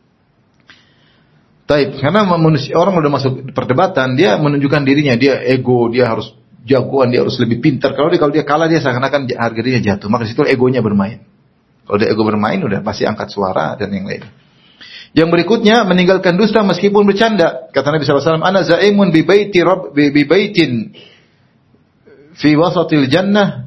Taib, karena manusia orang udah masuk perdebatan, dia menunjukkan dirinya, dia ego, dia harus jagoan, dia harus lebih pintar. Kalau dia kalah, dia seakan-akan harga dirinya jatuh. Maka situ egonya bermain. Kalau dia ego bermain, udah pasti angkat suara dan yang lain. Yang berikutnya, meninggalkan dusta meskipun bercanda. Kata Nabi SAW, "Ana zaimun bi baitin fi wasatil jannah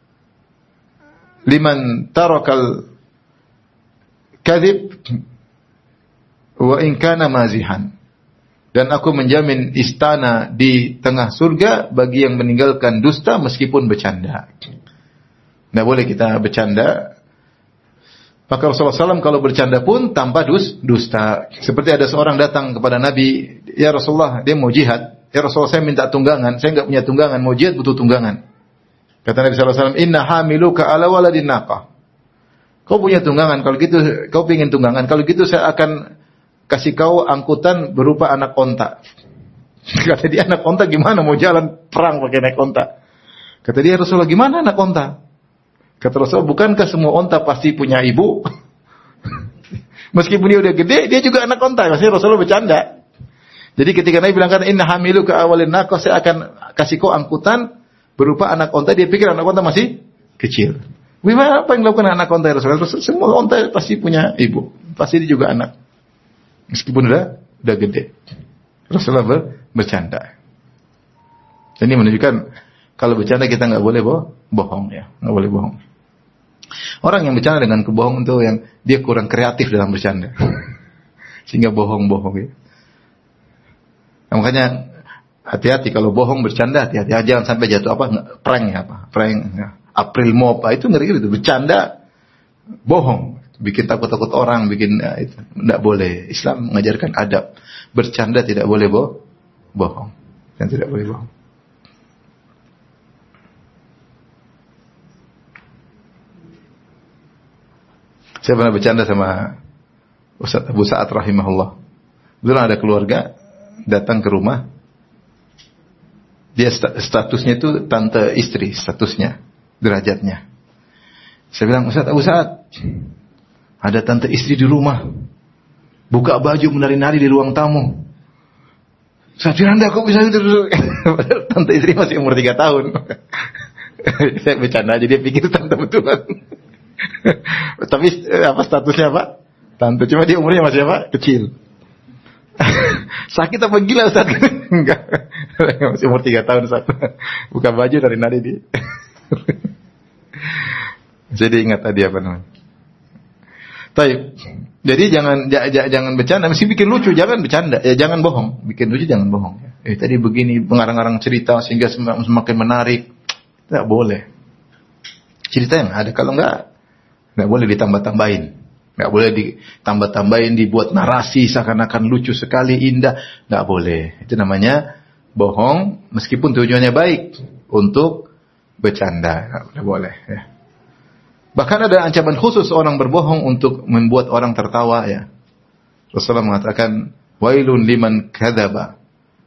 liman tarakal kadhib wa in kana mazihan." Dan aku menjamin istana di tengah surga bagi yang meninggalkan dusta meskipun bercanda. Tidak boleh kita bercanda. Maka Rasulullah SAW kalau bercanda pun tanpa dusta. Seperti ada seorang datang kepada Nabi, "Ya Rasulullah, dia mau jihad. Ya Rasulullah, saya minta tunggangan. Saya enggak punya tunggangan, mau jihad butuh tunggangan." Kata Nabi SAW, "Inna hamiluka ala waladin naqah." Kau punya tunggangan, kalau gitu kau pingin tunggangan, kalau gitu saya akan kasih kau angkutan berupa anak onta. Kata dia, anak onta gimana mau jalan perang pakai naik onta? Kata dia, Rasulullah, gimana anak onta? Kata Rasulullah, bukankah semua onta pasti punya ibu? Meskipun dia udah gede, dia juga anak onta. Maksudnya Rasulullah bercanda. Jadi ketika Nabi bilang, "Inna hamiluka awalin naqah," saya akan kasih kau angkutan berupa anak onta. Dia pikir anak onta masih kecil. Gimana apa yang dilakukan anak onta ya Rasulullah? Semua onta pasti punya ibu. Pasti dia juga anak. Meskipun udah gede. Rasulullah bercanda. Ini menunjukkan kalau bercanda kita nggak boleh bohong ya, nggak boleh bohong. Orang yang bercanda dengan kebohongan itu yang dia kurang kreatif dalam bercanda, sehingga bohong ya. Nah, makanya hati-hati kalau bohong bercanda, hati-hati jangan sampai jatuh prank ya. April Mop itu ngeri gitu, bercanda bohong. bikin takut-takut orang, bikin itu tidak boleh. Islam mengajarkan adab. Bercanda tidak boleh bohong. Dan tidak boleh bohong. Saya pernah bercanda sama Ustaz Abu Sa'ad rahimahullah. Dulu ada keluarga datang ke rumah. Dia statusnya itu tante istri, statusnya, derajatnya. Saya bilang, Ustaz Abu Sa'ad, ada tante istri di rumah. Buka baju menari-nari di ruang tamu. Saya bilang, kok bisa gitu? Tante istri masih umur 3 tahun. Saya bercanda aja, dia pikir tante betulan. Tapi apa statusnya Pak? Tante, cuma dia umurnya masih apa? Kecil. Sakit apa gila Ustaz? Enggak. Masih umur 3 tahun Ustaz. Buka baju nari-nari dia. Jadi ingat tadi apa namanya? Taib. Jadi jangan bercanda, mesti bikin lucu, jangan bercanda. Jangan bohong. Bikin lucu jangan bohong. Tadi begini mengarang-arang cerita sehingga semakin menarik. Tidak boleh. Cerita yang ada, kalau enggak boleh ditambah-tambahin. Enggak boleh ditambah-tambahin, dibuat narasi seakan-akan lucu sekali, indah. Enggak boleh. Itu namanya bohong meskipun tujuannya baik untuk bercanda. Enggak boleh ya. Bahkan ada ancaman khusus orang berbohong untuk membuat orang tertawa ya. Rasulullah mengatakan wailun liman kadzaba.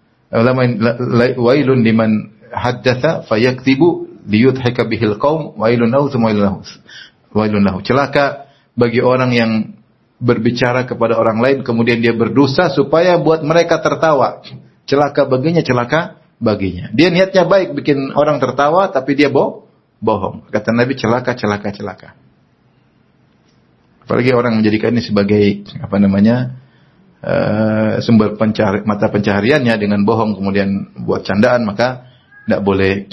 Wailun liman haddatsa fayakdzibu liyudhika bihil qaum wailun lahu. Celaka bagi orang yang berbicara kepada orang lain kemudian dia berdusta supaya buat mereka tertawa. Celaka baginya. Dia niatnya baik bikin orang tertawa tapi dia bohong. Kata Nabi celaka. Apalagi orang menjadikan ini sebagai sumber mata pencahariannya dengan bohong kemudian buat candaan, maka tidak boleh.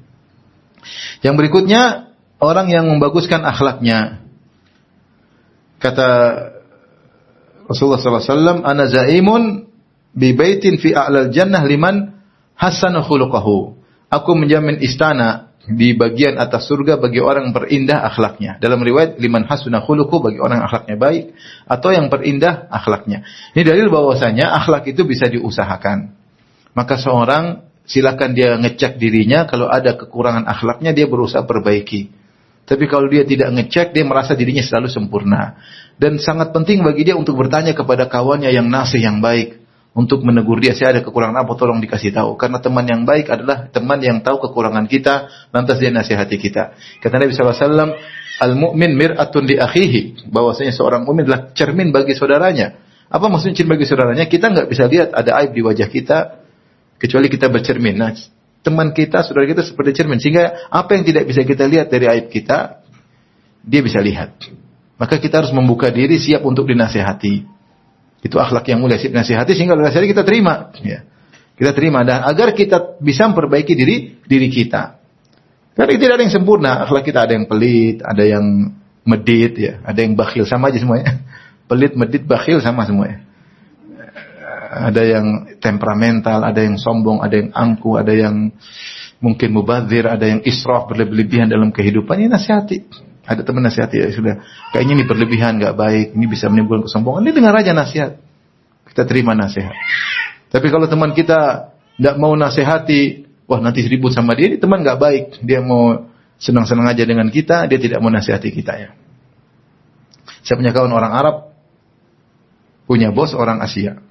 Yang berikutnya orang yang membaguskan akhlaknya. Kata Rasulullah SAW, ana zaimun bi baitin fi a'lal jannah liman hasana khuluquhu. Aku menjamin istana di bagian atas surga bagi orang yang perindah akhlaknya. Dalam riwayat liman hasuna khuluquhu, bagi orang yang akhlaknya baik atau yang perindah akhlaknya. Ini dalil bahwasanya akhlak itu bisa diusahakan. Maka seorang silakan dia ngecek dirinya, kalau ada kekurangan akhlaknya dia berusaha perbaiki. Tapi kalau dia tidak ngecek, dia merasa dirinya selalu sempurna. Dan sangat penting bagi dia untuk bertanya kepada kawannya yang nasih, yang baik, untuk menegur dia, saya ada kekurangan apa, tolong dikasih tahu. Karena teman yang baik adalah teman yang tahu kekurangan kita, lantas dia nasihati kita. Kata Nabi SAW, al-mu'min mir'atun li akhihi, bahwasanya seorang mukmin adalah cermin bagi saudaranya. Apa maksudnya cermin bagi saudaranya? Kita nggak bisa lihat ada aib di wajah kita, kecuali kita bercermin. Nah, teman kita, saudara kita seperti cermin, sehingga apa yang tidak bisa kita lihat dari aib kita, dia bisa lihat. Maka kita harus membuka diri, siap untuk dinasihati. Itu akhlak yang mulia, siap nasihati sehingga nasihati kita terima. Ya. Kita terima dan agar kita bisa memperbaiki diri kita. Karena tidak ada yang sempurna, akhlak kita ada yang pelit, ada yang medit, ya, ada yang bakhil, sama aja semuanya. Pelit, medit, bakhil sama semuanya. Ada yang temperamental, ada yang sombong, ada yang angkuh, ada yang mungkin mubadzir, ada yang israf, berlebihan dalam kehidupan. Ini nasihati. Ada teman nasihati, ya sudah, kayaknya ini berlebihan, nggak baik, ini bisa menimbulkan kesombongan. Ini dengar aja nasihat, kita terima nasihat. Tapi kalau teman kita nggak mau nasihati, wah nanti ribut sama dia, ini teman nggak baik. Dia mau senang-senang aja dengan kita, dia tidak mau nasihati kita ya. Saya punya kawan orang Arab, punya bos orang Asia.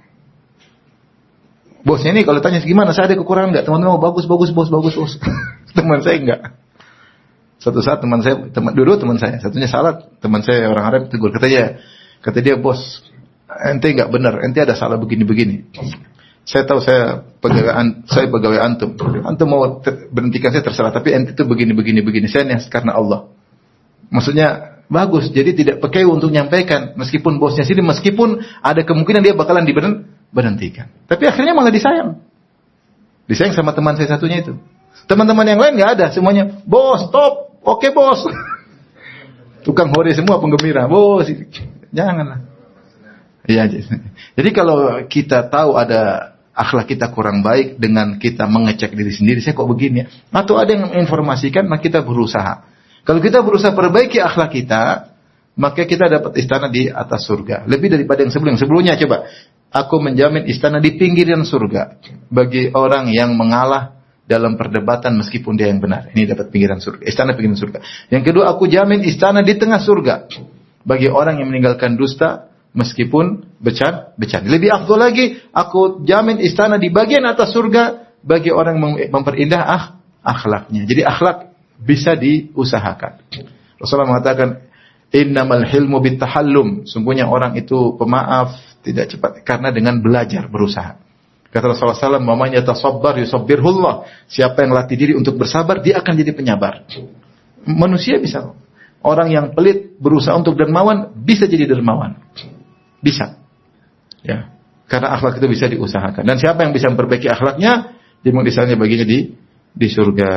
Bosnya ini kalau tanya gimana, saya ada kekurangan nggak? Teman-teman, bagus bos. Teman saya enggak. Suatu saat teman saya, teman saya, satunya salah, teman saya orang Arab tegur, kata dia, bos, ente enggak benar, ente ada salah begini. Saya tahu saya pegawai antum mau berhentikan saya terserah, tapi ente itu begini, saya niat karena Allah. Maksudnya bagus, jadi tidak pakai untuk nyampaikan, meskipun bosnya sini, meskipun ada kemungkinan dia bakalan diberhentikan. Tapi akhirnya malah disayang sama teman saya satunya itu. Teman-teman yang lain nggak ada, semuanya bos, top, oke bos. Tukang hore semua, penggembira, bos. Janganlah. Iya. Jadi kalau kita tahu ada akhlak kita kurang baik dengan kita mengecek diri sendiri, saya kok begini ya? Atau ada yang menginformasikan, maka kita berusaha. Kalau kita berusaha perbaiki akhlak kita, maka kita dapat istana di atas surga. Lebih daripada yang sebelumnya. Coba, aku menjamin istana di pinggiran surga bagi orang yang mengalah dalam perdebatan meskipun dia yang benar. Ini dapat pinggiran surga, istana pinggiran surga. Yang kedua, aku jamin istana di tengah surga bagi orang yang meninggalkan dusta meskipun bercanda. Lebih afdal lagi, aku jamin istana di bagian atas surga bagi orang yang memperindah akhlaknya. Jadi akhlak bisa diusahakan. Rasulullah mengatakan, innamal hilmu bittahallum. Sungguhnya orang itu pemaaf, tidak cepat karena dengan belajar, berusaha. Kata Rasulullah SAW, "Man yatasabbar yusabbirhullah." Siapa yang latih diri untuk bersabar, dia akan jadi penyabar. Manusia bisa. Orang yang pelit berusaha untuk dermawan bisa jadi dermawan. Bisa. Ya. Karena akhlak itu bisa diusahakan. Dan siapa yang bisa memperbaiki akhlaknya, dia misalnya baginya di surga.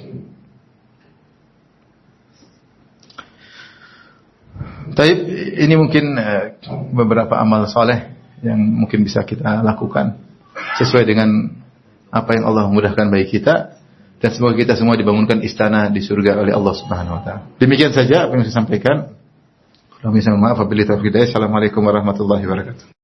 Taib, ini mungkin beberapa amal soleh yang mungkin bisa kita lakukan sesuai dengan apa yang Allah mudahkan bagi kita, dan semoga kita semua dibangunkan istana di surga oleh Allah Subhanahu wa taala. Demikian saja apa yang saya sampaikan. Kalau misalnya maaf apabila terjadi. Assalamualaikum warahmatullahi wabarakatuh.